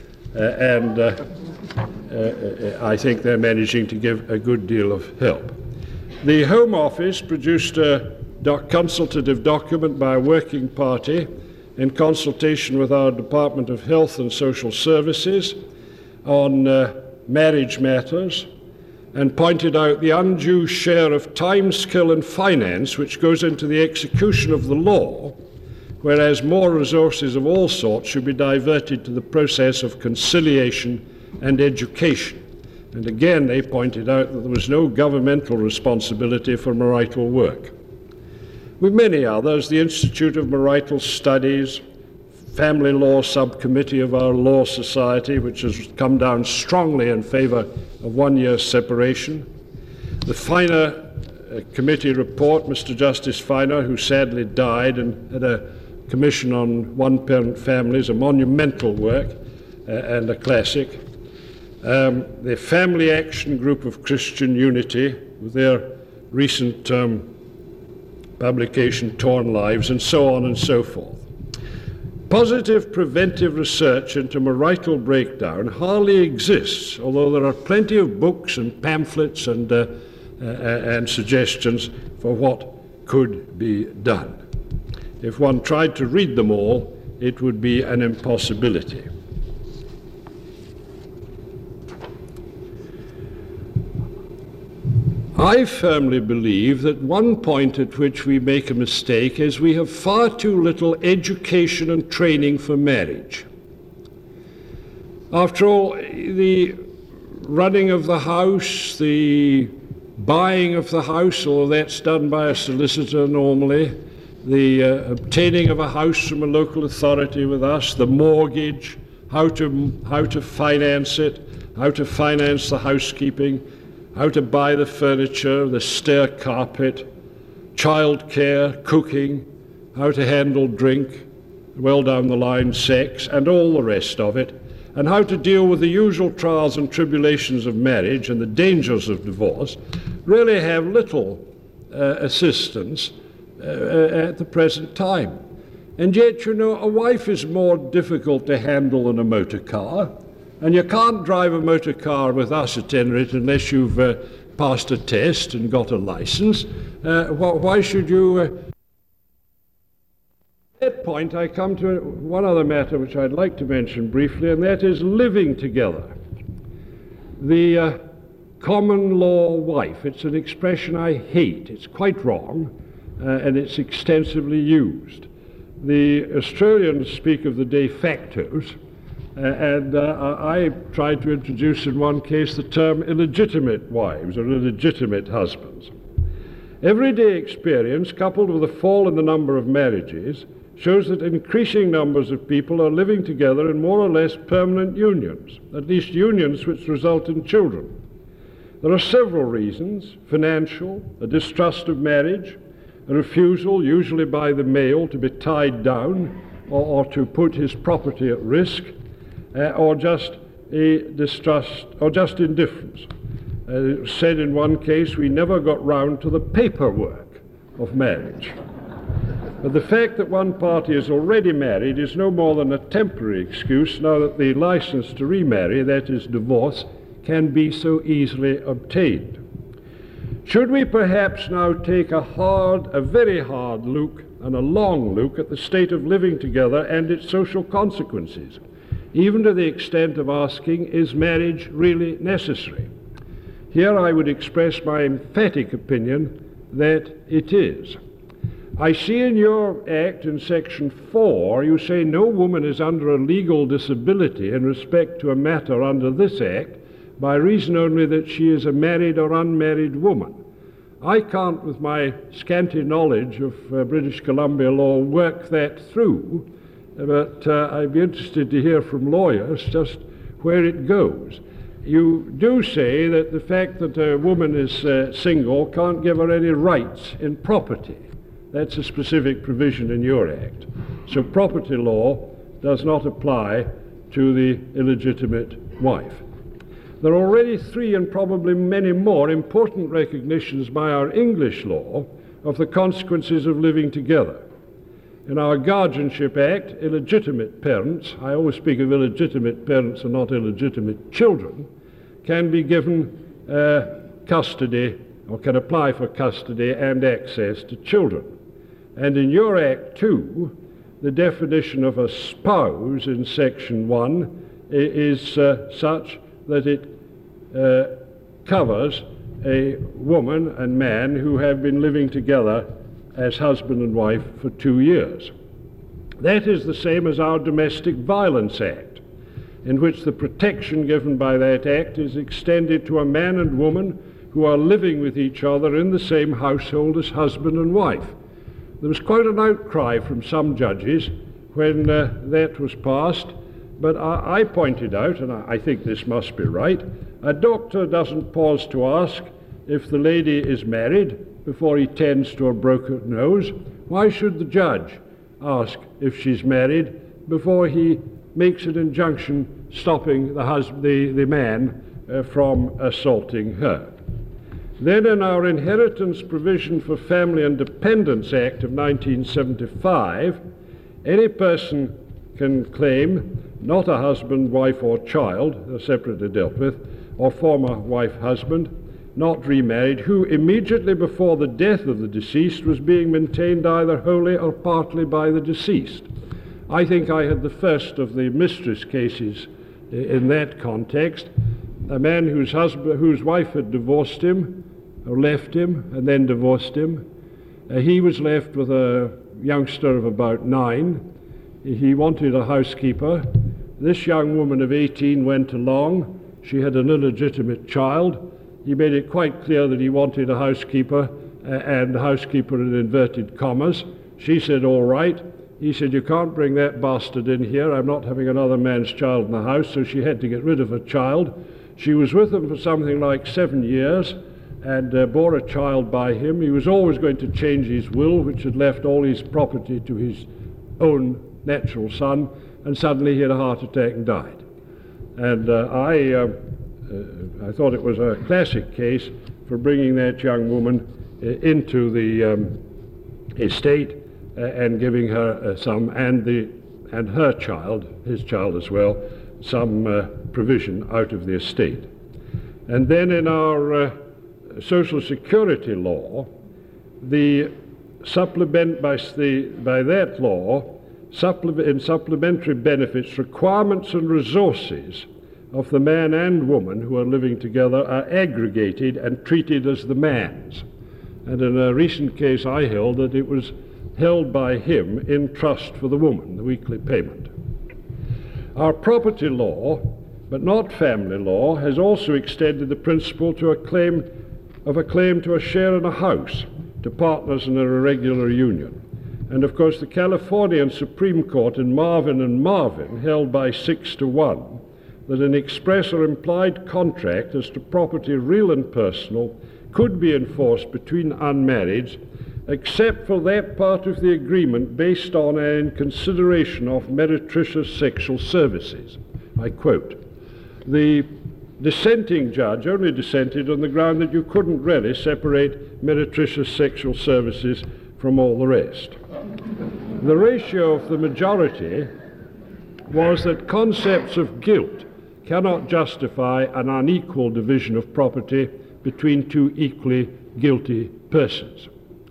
I think they're managing to give a good deal of help. The Home Office produced a consultative document by a working party in consultation with our Department of Health and Social Services on marriage matters, and pointed out the undue share of time, skill and finance which goes into the execution of the law, whereas more resources of all sorts should be diverted to the process of conciliation and education. And again, they pointed out that there was no governmental responsibility for marital work. With many others, the Institute of Marital Studies, Family Law Subcommittee of our Law Society, which has come down strongly in favour of 1 year's separation, the Finer Committee report, Mr. Justice Finer, who sadly died and had a commission on one-parent families, a monumental work and a classic. The Family Action Group of Christian Unity, with their recent publication, Torn Lives, and so on and so forth. Positive preventive research into marital breakdown hardly exists, although there are plenty of books and pamphlets and suggestions for what could be done. If one tried to read them all, it would be an impossibility. I firmly believe that one point at which we make a mistake is we have far too little education and training for marriage. After all, the running of the house, the buying of the house, although that's done by a solicitor normally, the obtaining of a house from a local authority with us, the mortgage, how to finance it, how to finance the housekeeping, how to buy the furniture, the stair carpet, childcare, cooking, how to handle drink, well down the line sex, and all the rest of it, and how to deal with the usual trials and tribulations of marriage and the dangers of divorce, really have little assistance at the present time. And yet, a wife is more difficult to handle than a motor car. And you can't drive a motor car with us at any rate unless you've passed a test and got a license. Why should you? At that point, I come to one other matter which I'd like to mention briefly, and that is living together. The common law wife, it's an expression I hate. It's quite wrong, and it's extensively used. The Australians speak of the de factos, and I tried to introduce in one case the term illegitimate wives or illegitimate husbands. Everyday experience, coupled with a fall in the number of marriages, shows that increasing numbers of people are living together in more or less permanent unions, at least unions which result in children. There are several reasons: financial, a distrust of marriage, a refusal, usually by the male, to be tied down or to put his property at risk, or just a distrust, or just indifference. It was said in one case, we never got round to the paperwork of marriage. But the fact that one party is already married is no more than a temporary excuse now that the license to remarry, that is divorce, can be so easily obtained. Should we perhaps now take a very hard look and a long look at the state of living together and its social consequences, even to the extent of asking, is marriage really necessary? Here I would express my emphatic opinion that it is. I see in your Act, in Section 4, you say no woman is under a legal disability in respect to a matter under this Act by reason only that she is a married or unmarried woman. I can't, with my scanty knowledge of British Columbia law, work that through, but I'd be interested to hear from lawyers just where it goes. You do say that the fact that a woman is single can't give her any rights in property. That's a specific provision in your Act. So property law does not apply to the illegitimate wife. There are already 3 and probably many more important recognitions by our English law of the consequences of living together. In our Guardianship Act, illegitimate parents, I always speak of illegitimate parents and not illegitimate children, can be given custody or can apply for custody and access to children. And in your Act too, the definition of a spouse in Section 1 is such that it covers a woman and man who have been living together as husband and wife for 2 years. That is the same as our Domestic Violence Act, in which the protection given by that Act is extended to a man and woman who are living with each other in the same household as husband and wife. There was quite an outcry from some judges when that was passed, but I pointed out, and I think this must be right, a doctor doesn't pause to ask if the lady is married before he tends to a broken nose. Why should the judge ask if she's married before he makes an injunction stopping the man from assaulting her? Then in our Inheritance Provision for Family and Dependents Act of 1975, any person can claim not a husband, wife or child, they're separately dealt with, or former wife, husband, not remarried, who immediately before the death of the deceased was being maintained either wholly or partly by the deceased. I think I had the first of the mistress cases in that context, a man whose wife had divorced him, or left him, and then divorced him. He was left with a youngster of about 9. He wanted a housekeeper. This young woman of 18 went along. She had an illegitimate child. He made it quite clear that he wanted a housekeeper, and housekeeper in inverted commas. She said, all right. He said, you can't bring that bastard in here. I'm not having another man's child in the house, so she had to get rid of her child. She was with him for something like 7 years, and bore a child by him. He was always going to change his will, which had left all his property to his own natural son, and suddenly he had a heart attack and died. And I thought it was a classic case for bringing that young woman into the estate and giving her some, and her child, his child as well, some provision out of the estate. And then in our Social Security law, the supplement by that law, in supplementary benefits, requirements and resources of the man and woman who are living together are aggregated and treated as the man's. And in a recent case I held that it was held by him in trust for the woman, the weekly payment. Our property law, but not family law, has also extended the principle to a claim to a share in a house to partners in an irregular union. And of course the Californian Supreme Court in Marvin and Marvin held by 6-1 that an express or implied contract as to property real and personal could be enforced between unmarrieds except for that part of the agreement based on and in consideration of meretricious sexual services. I quote, the dissenting judge only dissented on the ground that you couldn't really separate meretricious sexual services from all the rest. The ratio of the majority was that concepts of guilt cannot justify an unequal division of property between two equally guilty persons.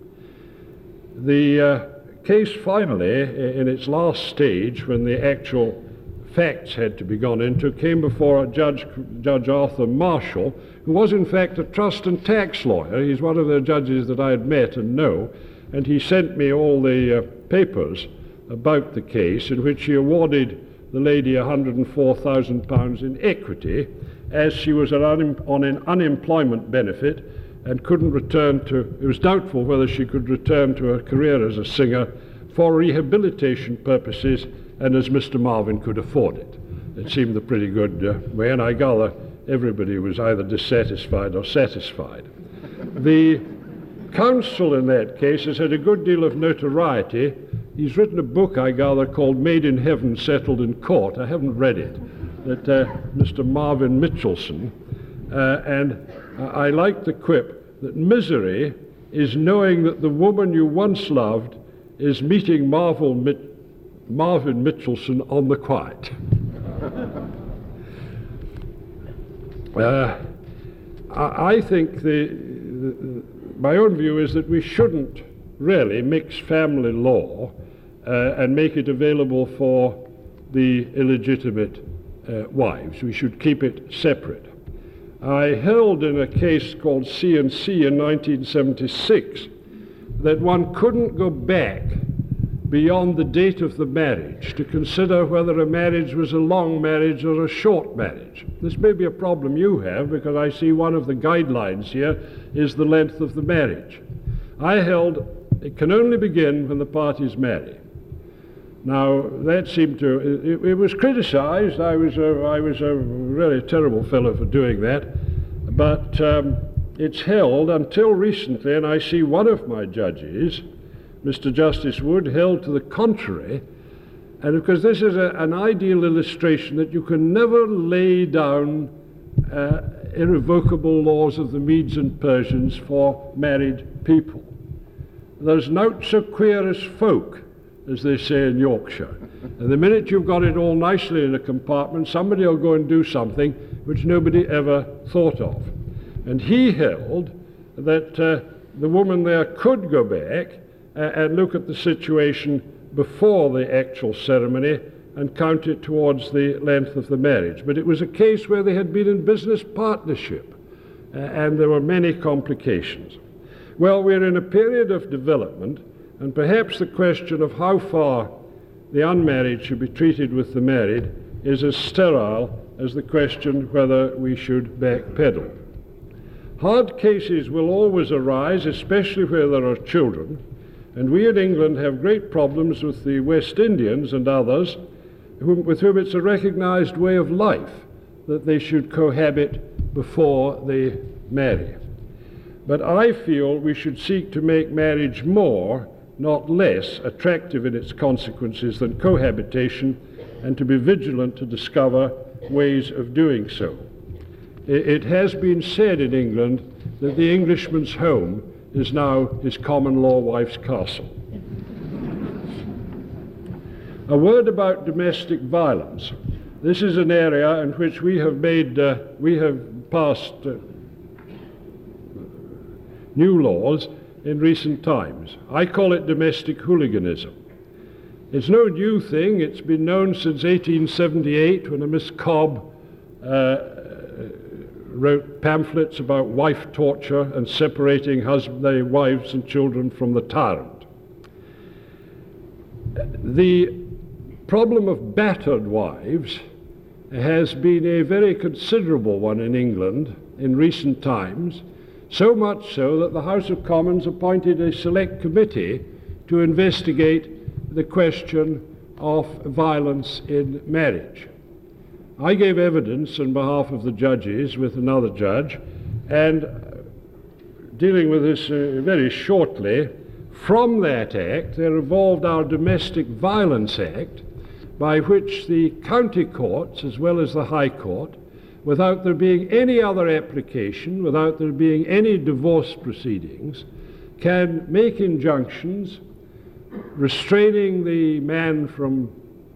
The case finally, in its last stage, when the actual facts had to be gone into, came before Judge Arthur Marshall, who was in fact a trust and tax lawyer. He's one of the judges that I had met and know, and he sent me all the papers about the case, in which he awarded the lady £104,000 in equity, as she was on an unemployment benefit and couldn't return to, it was doubtful whether she could return to her career as a singer for rehabilitation purposes, and as Mr. Marvin could afford it. It seemed a pretty good way, and I gather everybody was either dissatisfied or satisfied. The counsel in that case has had a good deal of notoriety. He's written a book, I gather, called Made in Heaven, Settled in Court. I haven't read it. That Mr. Marvin Mitchelson. And I like the quip that misery is knowing that the woman you once loved is meeting Marvin Mitchelson on the quiet. I think my own view is that we shouldn't really mix family law and make it available for the illegitimate wives. We should keep it separate. I held in a case called C&C in 1976 that one couldn't go back beyond the date of the marriage to consider whether a marriage was a long marriage or a short marriage. This may be a problem you have, because I see one of the guidelines here is the length of the marriage. I held it can only begin when the parties marry. Now, that seemed to, it was criticized. I was a really terrible fellow for doing that, but it's held until recently, and I see one of my judges, Mr. Justice Wood, held to the contrary, and because this is an ideal illustration that you can never lay down irrevocable laws of the Medes and Persians for married people. There's nought so queer as folk, as they say in Yorkshire. And the minute you've got it all nicely in a compartment, somebody will go and do something which nobody ever thought of. And he held that the woman there could go back and look at the situation before the actual ceremony and count it towards the length of the marriage. But it was a case where they had been in business partnership, and there were many complications. Well, we're in a period of development, and perhaps the question of how far the unmarried should be treated with the married is as sterile as the question whether we should backpedal. Hard cases will always arise, especially where there are children, and we in England have great problems with the West Indians and others with whom it's a recognized way of life that they should cohabit before they marry. But I feel we should seek to make marriage more, not less, attractive in its consequences than cohabitation, and to be vigilant to discover ways of doing so. It has been said in England that the Englishman's home is now his common law wife's castle. A word about domestic violence. This is an area in which we have passed new laws in recent times. I call it domestic hooliganism. It's no new thing. It's been known since 1878, when a Miss Cobb wrote pamphlets about wife torture and separating their wives and children from the tyrant. The problem of battered wives has been a very considerable one in England in recent times, so much so that the House of Commons appointed a select committee to investigate the question of violence in marriage. I gave evidence on behalf of the judges with another judge, and dealing with this very shortly, from that act there evolved our Domestic Violence Act, by which the county courts, as well as the High Court, without there being any other application, without there being any divorce proceedings, can make injunctions restraining the man from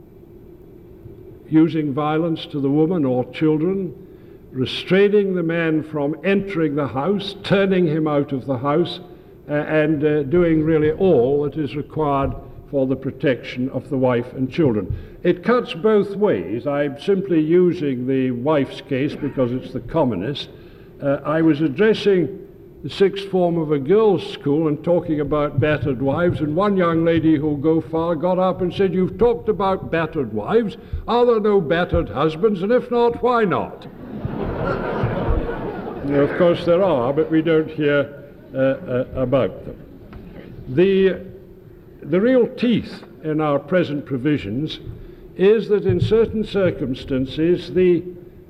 using violence to the woman or children, restraining the man from entering the house, turning him out of the house, and doing really all that is required for the protection of the wife and children. It cuts both ways. I'm simply using the wife's case because it's the commonest. I was addressing the sixth form of a girls' school and talking about battered wives, and one young lady who'll go far got up and said, "You've talked about battered wives. Are there no battered husbands? And if not, why not?" Now, of course there are, but we don't hear about them. The real teeth in our present provisions is that in certain circumstances the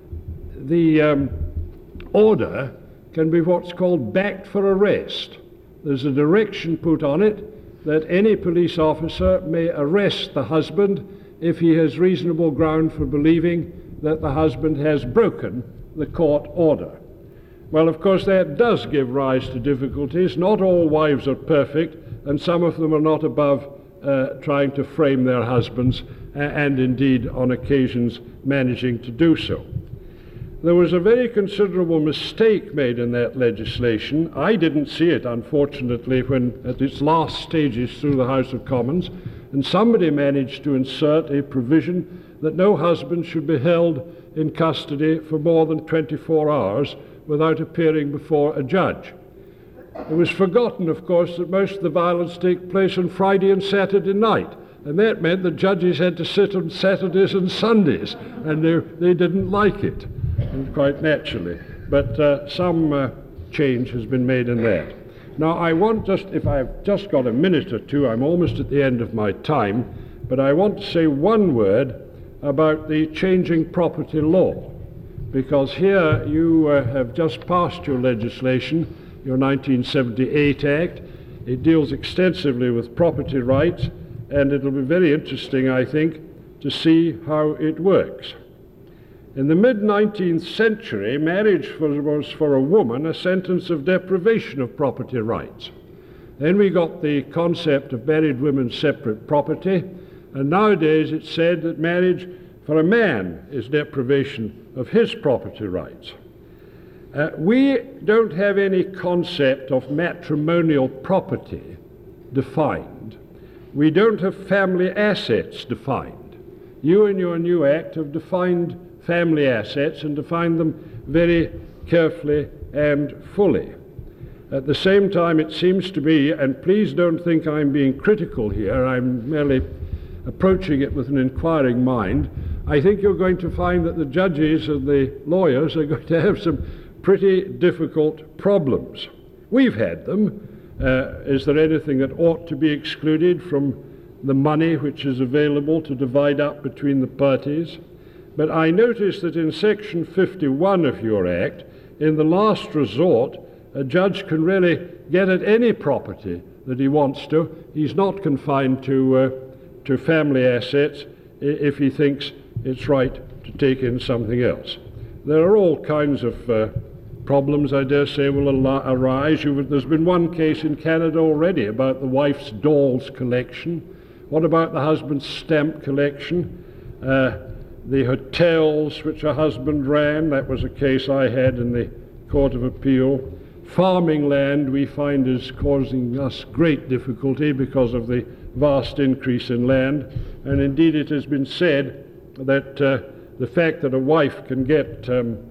order can be what's called backed for arrest. There's a direction put on it that any police officer may arrest the husband if he has reasonable ground for believing that the husband has broken the court order. Well, of course, that does give rise to difficulties. Not all wives are perfect, and some of them are not above trying to frame their husbands, and indeed, on occasions, managing to do so. There was a very considerable mistake made in that legislation. I didn't see it, unfortunately, when at its last stages through the House of Commons, and somebody managed to insert a provision that no husband should be held in custody for more than 24 hours without appearing before a judge. It was forgotten, of course, that most of the violence takes place on Friday and Saturday night, and that meant the judges had to sit on Saturdays and Sundays, and they didn't like it, and quite naturally. But some change has been made in that. Now, I want if I've just got a minute or two, I'm almost at the end of my time, but I want to say one word about the changing property law, because here you have just passed your legislation, your 1978 Act. It deals extensively with property rights, and it'll be very interesting, I think, to see how it works. In the mid-19th century, marriage was for a woman a sentence of deprivation of property rights. Then we got the concept of married women's separate property, and nowadays it's said that marriage for a man is deprivation of his property rights. We don't have any concept of matrimonial property defined. We don't have family assets defined. You in your new act have defined family assets and defined them very carefully and fully. At the same time, it seems to me, and please don't think I'm being critical here, I'm merely approaching it with an inquiring mind, I think you're going to find that the judges and the lawyers are going to have some pretty difficult problems. We've had them. Is there anything that ought to be excluded from the money which is available to divide up between the parties? But I notice that in section 51 of your Act, in the last resort, a judge can really get at any property that he wants to. He's not confined to family assets if he thinks it's right to take in something else. There are all kinds of problems, I dare say, will arise. There's been one case in Canada already about the wife's dolls collection. What about the husband's stamp collection? The hotels which a husband ran, that was a case I had in the Court of Appeal. Farming land we find is causing us great difficulty because of the vast increase in land, and indeed it has been said that the fact that a wife can get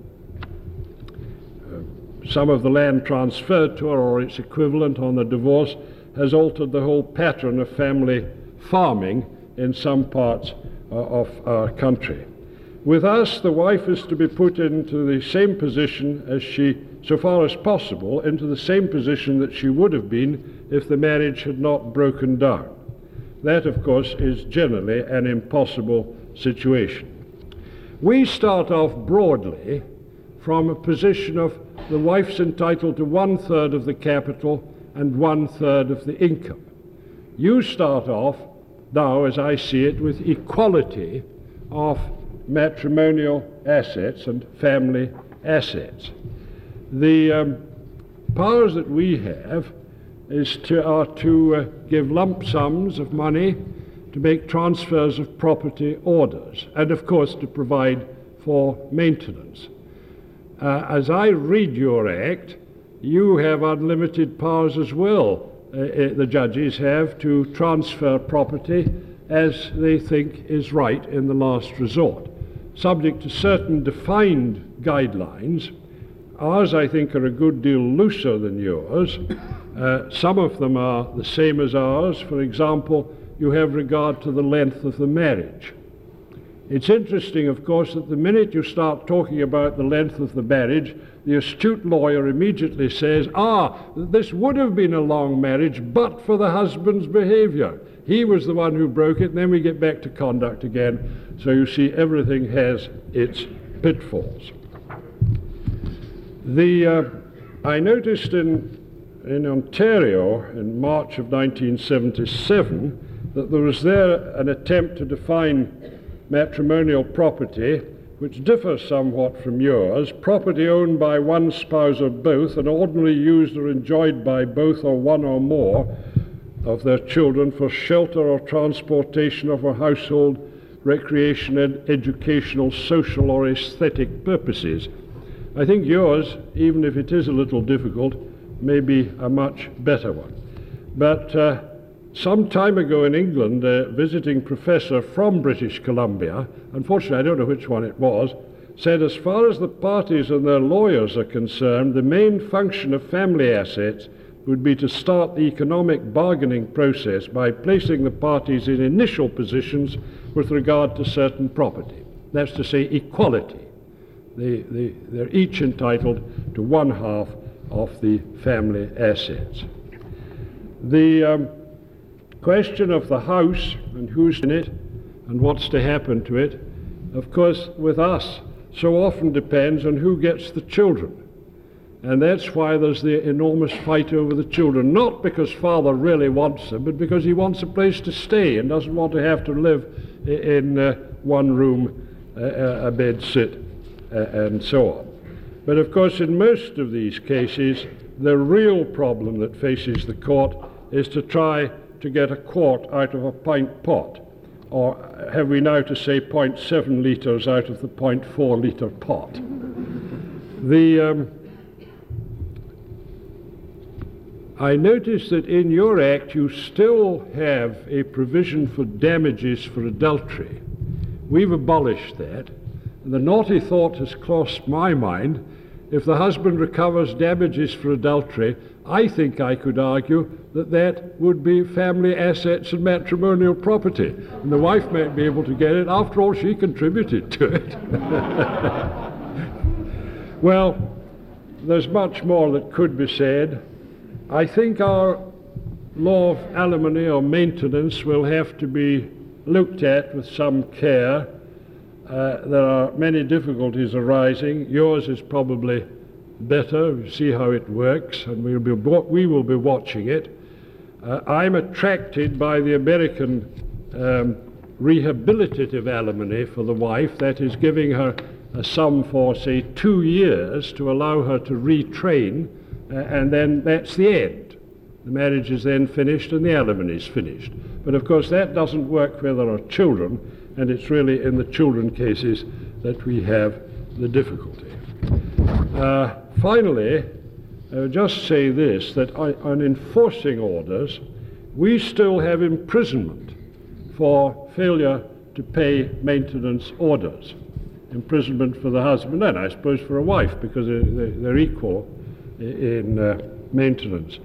some of the land transferred to her or its equivalent on a divorce has altered the whole pattern of family farming in some parts of our country. With us, the wife is to be put into the same position as so far as possible, into the same position that she would have been if the marriage had not broken down. That, of course, is generally an impossible situation. We start off broadly from a position of the wife's entitled to 1/3 of the capital and 1/3 of the income. You start off now, as I see it, with equality of matrimonial assets and family assets. The powers that we have are to give lump sums of money to make transfers of property orders, and of course to provide for maintenance. As I read your act, you have unlimited powers as well, the judges have, to transfer property as they think is right in the last resort, subject to certain defined guidelines. Ours, I think, are a good deal looser than yours. Some of them are the same as ours. For example, you have regard to the length of the marriage. It's interesting, of course, that the minute you start talking about the length of the marriage, the astute lawyer immediately says, this would have been a long marriage but for the husband's behavior. He was the one who broke it, and then we get back to conduct again. So you see, everything has its pitfalls. I noticed in Ontario in March of 1977 that there was there an attempt to define matrimonial property, which differs somewhat from yours: property owned by one spouse or both and ordinarily used or enjoyed by both or one or more of their children for shelter or transportation or for household, recreation, and educational, social, or aesthetic purposes. I think yours, even if it is a little difficult, may be a much better one. But some time ago in England, a visiting professor from British Columbia, unfortunately I don't know which one it was, said as far as the parties and their lawyers are concerned, the main function of family assets would be to start the economic bargaining process by placing the parties in initial positions with regard to certain property. That's to say, equality. They're each entitled to one half of the family assets. The question of the house and who's in it and what's to happen to it, of course, with us, so often depends on who gets the children. And that's why there's the enormous fight over the children, not because father really wants them, but because he wants a place to stay and doesn't want to have to live in one room, a bed sit, and so on. But of course, in most of these cases, the real problem that faces the court is to try to get a quart out of a pint pot, or have we now to say 0.7 litres out of the 0.4 litre pot. I notice that in your act you still have a provision for damages for adultery. We've abolished that. And the naughty thought has crossed my mind: if the husband recovers damages for adultery, I think I could argue that that would be family assets and matrimonial property, and the wife might be able to get it. After all, she contributed to it. Well, there's much more that could be said. I think our law of alimony or maintenance will have to be looked at with some care. There are many difficulties arising. Yours is probably better. We'll see how it works, and we will be watching it. I'm attracted by the American rehabilitative alimony for the wife, that is, giving her a sum for, say, 2 years to allow her to retrain, and then that's the end. The marriage is then finished and the alimony is finished. But of course that doesn't work where there are children, and it's really in the children cases that we have the difficulty. Finally, I would just say this, that on enforcing orders, we still have imprisonment for failure to pay maintenance orders. Imprisonment for the husband, and I suppose for a wife, because they're equal in maintenance.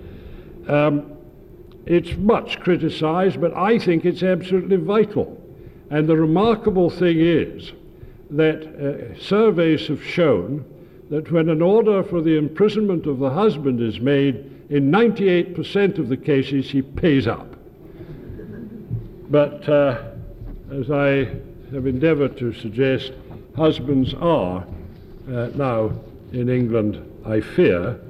It's much criticized, but I think it's absolutely vital. And the remarkable thing is that surveys have shown that when an order for the imprisonment of the husband is made, in 98% of the cases he pays up. But as I have endeavored to suggest, husbands are now in England, I fear,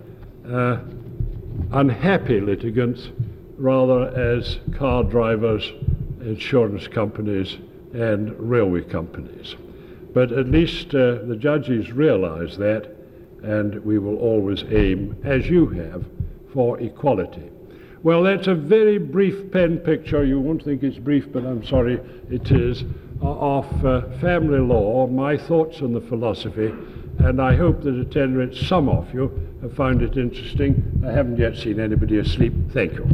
unhappy litigants rather as car drivers, insurance companies, and railway companies. But at least the judges realize that, and we will always aim, as you have, for equality. Well, that's a very brief pen picture. You won't think it's brief, but I'm sorry it is, of family law, my thoughts on the philosophy, and I hope that at any rate some of you have found it interesting. I haven't yet seen anybody asleep. Thank you.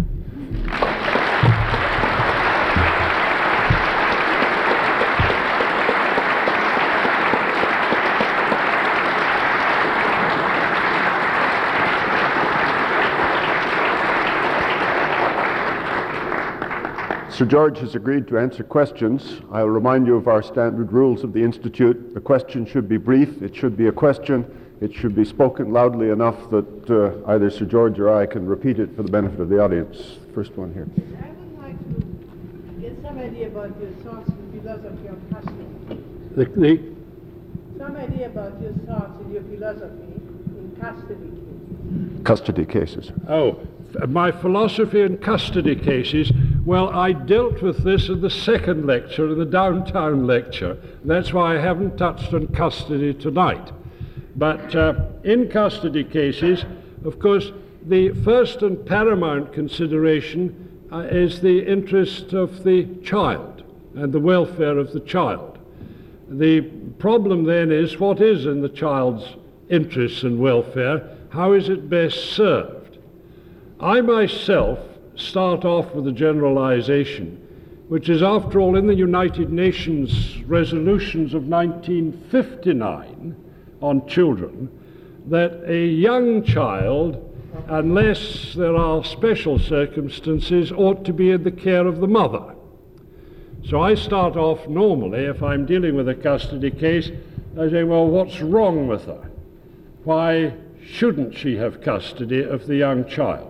Sir George has agreed to answer questions. I'll remind you of our standard rules of the Institute. The question should be brief. It should be a question. It should be spoken loudly enough that either Sir George or I can repeat it for the benefit of the audience. First one here. I would like to get some idea about your thoughts and philosophy on custody. Some idea about your thoughts and your philosophy in custody cases. Oh, my philosophy in custody cases. Well, I dealt with this in the second lecture, in the downtown lecture. That's why I haven't touched on custody tonight. But in custody cases, of course, the first and paramount consideration is the interest of the child and the welfare of the child. The problem then is, what is in the child's interests and welfare? How is it best served? I myself start off with a generalization, which is, after all, in the United Nations resolutions of 1959 on children, that a young child, unless there are special circumstances, ought to be in the care of the mother. So I start off normally, if I'm dealing with a custody case, I say, well, what's wrong with her? Why shouldn't she have custody of the young child?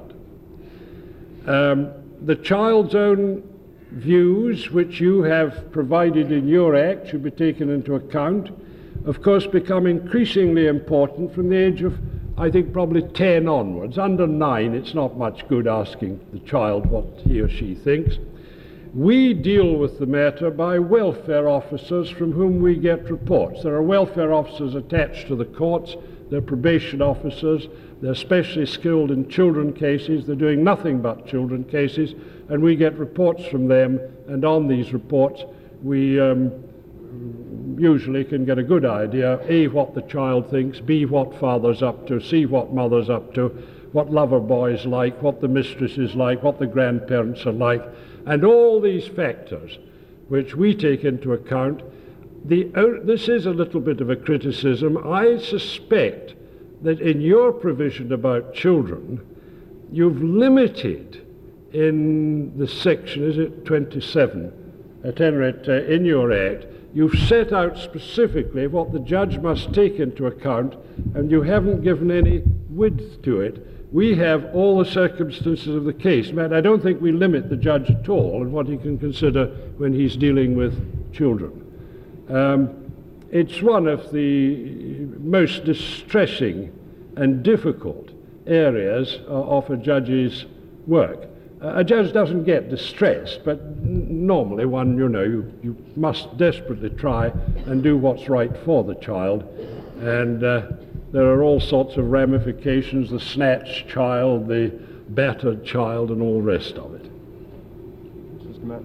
The child's own views, which you have provided in your Act, should be taken into account, of course become increasingly important from the age of, I think, probably 10 onwards. Under 9, it's not much good asking the child what he or she thinks. We deal with the matter by welfare officers from whom we get reports. There are welfare officers attached to the courts. They're probation officers. They're specially skilled in children cases. They're doing nothing but children cases, and we get reports from them, and on these reports we usually can get a good idea, A, what the child thinks, B, what father's up to, C, what mother's up to, what lover boy's like, what the mistress is like, what the grandparents are like, and all these factors which we take into account. This is a little bit of a criticism. I suspect that in your provision about children, you've limited in the section, is it 27, at any rate, in your Act, you've set out specifically what the judge must take into account, and you haven't given any width to it. We have all the circumstances of the case. Man, I don't think we limit the judge at all in what he can consider when he's dealing with children. It's one of the most distressing and difficult areas of a judge's work. A judge doesn't get distressed, but normally one, you must desperately try and do what's right for the child. And there are all sorts of ramifications, the snatched child, the battered child, and all the rest of it. Mr. Matt.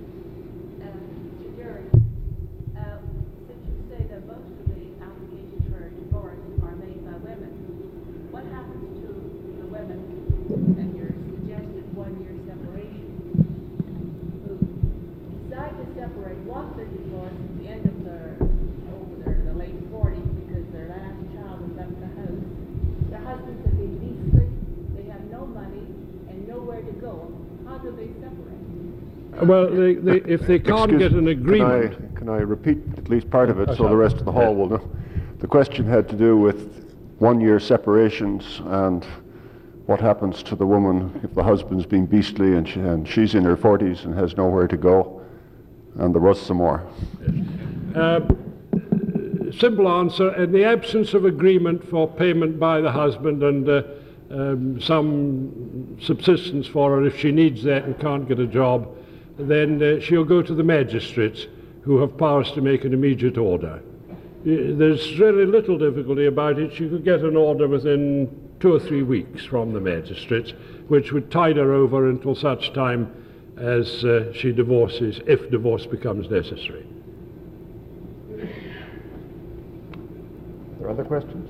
And your suggested 1-year separation, who decide to separate, want the divorce at the end of the late 40s because their last child has left the house. Their husbands have been beastly, they have no money and nowhere to go. How do they separate? Well, if they can't get an agreement... Can I repeat at least part of it so the rest of the hall will know? The question had to do with 1-year separations and what happens to the woman if the husband's been beastly and she's in her 40s and has nowhere to go, and there was some more. Simple answer, in the absence of agreement for payment by the husband and some subsistence for her if she needs that and can't get a job, then she'll go to the magistrates who have powers to make an immediate order. There's really little difficulty about it. She could get an order within 2 or 3 weeks from the magistrates, which would tide her over until such time as she divorces, if divorce becomes necessary. Are there other questions?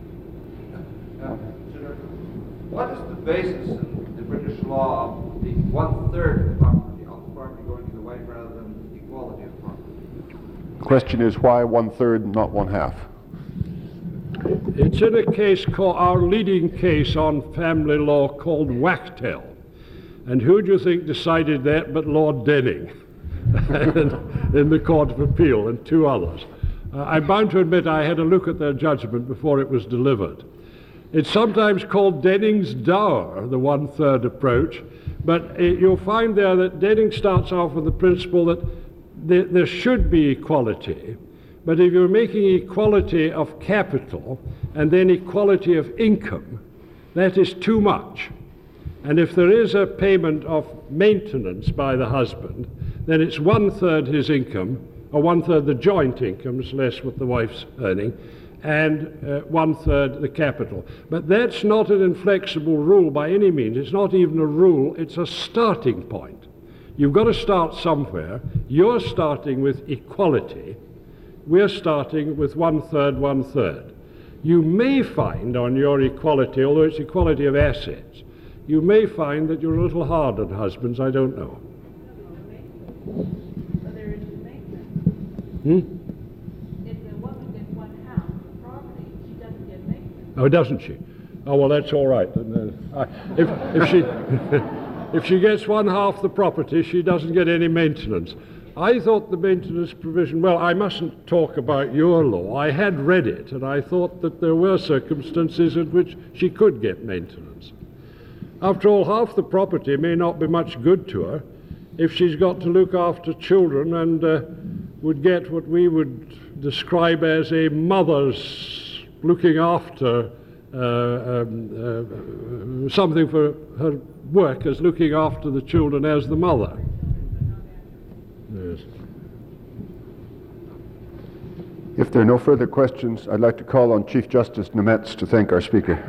What is the basis in the British law of the 1/3 of property, of the property going to the wife rather than equality of property? The question is why 1/3, not 1/2? It's in a case called, our leading case on family law, called Wachtel. And who do you think decided that but Lord Denning in the Court of Appeal, and 2 others. I'm bound to admit I had a look at their judgment before it was delivered. It's sometimes called Denning's dower, the 1/3 approach, but you'll find there that Denning starts off with the principle that there should be equality, but if you're making equality of capital and then equality of income, that is too much. And if there is a payment of maintenance by the husband, then it's 1/3 his income, or 1/3 the joint incomes, less what the wife's earning, and 1/3 the capital. But that's not an inflexible rule by any means. It's not even a rule, it's a starting point. You've got to start somewhere. You're starting with equality. We're starting with 1/3, 1/3. You may find on your equality, although it's equality of assets, you may find that you're a little hard on husbands, I don't know. But there is maintenance. If the woman gets 1/2 of property, she doesn't get maintenance. Oh, doesn't she? Oh, well, that's all right. If she gets 1/2 the property, she doesn't get any maintenance. I thought the maintenance provision, well, I mustn't talk about your law. I had read it, and I thought that there were circumstances in which she could get maintenance. After all, half the property may not be much good to her if she's got to look after children and would get what we would describe as a mother's looking after something for her work as looking after the children as the mother. Yes. If there are no further questions, I'd like to call on Chief Justice Nemetz to thank our speaker.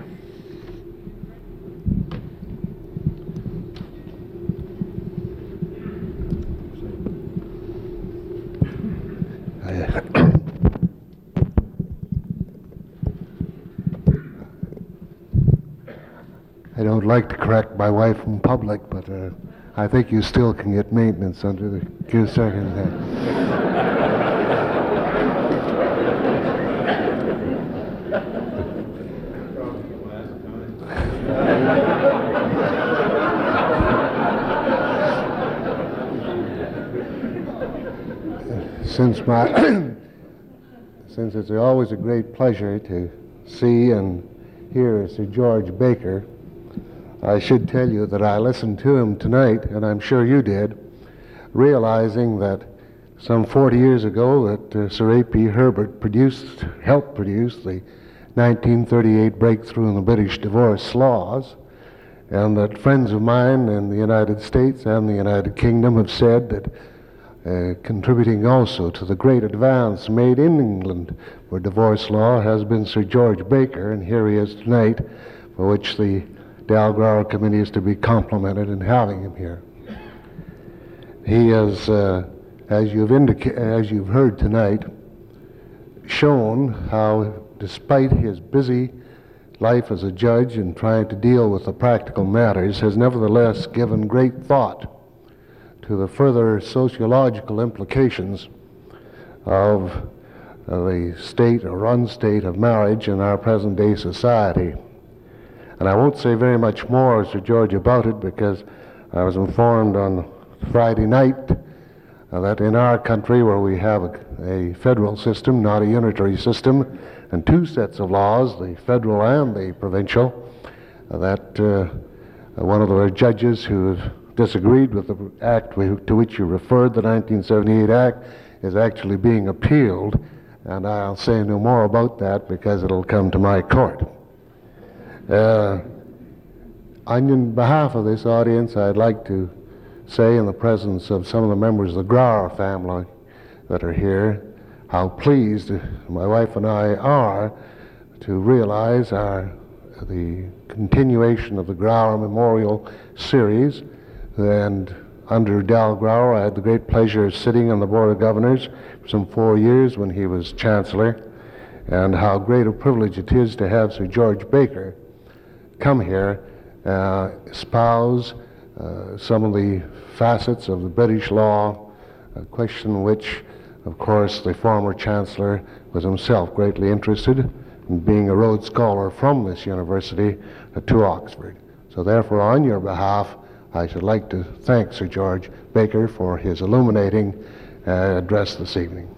I don't like to correct my wife in public, but I think you still can get maintenance under the circumstances. Since it's always a great pleasure to see and hear Sir George Baker, I should tell you that I listened to him tonight, and I'm sure you did, realizing that some 40 years ago that Sir A.P. Herbert helped produce the 1938 breakthrough in the British divorce laws, and that friends of mine in the United States and the United Kingdom have said that contributing also to the great advance made in England for divorce law has been Sir George Baker, and here he is tonight, for which the Dalgrauer Committee is to be complimented in having him here. He has, as you've heard tonight, shown how, despite his busy life as a judge and trying to deal with the practical matters, has nevertheless given great thought to the further sociological implications of the state or unstate of marriage in our present-day society. And I won't say very much more, Sir George, about it, because I was informed on Friday night that in our country, where we have a federal system, not a unitary system, and 2 sets of laws, the federal and the provincial, that one of the judges who disagreed with the act to which you referred, the 1978 Act, is actually being appealed, and I'll say no more about that because it'll come to my court. On behalf of this audience, I'd like to say, in the presence of some of the members of the Grauer family that are here, how pleased my wife and I are to realize our the continuation of the Grauer Memorial Series. And under Del Grauer, I had the great pleasure of sitting on the Board of Governors for some 4 years when he was Chancellor, and how great a privilege it is to have Sir George Baker come here, espouse some of the facets of the British law, a question which, of course, the former Chancellor was himself greatly interested in, being a Rhodes Scholar from this university to Oxford. So therefore, on your behalf, I should like to thank Sir George Baker for his illuminating address this evening.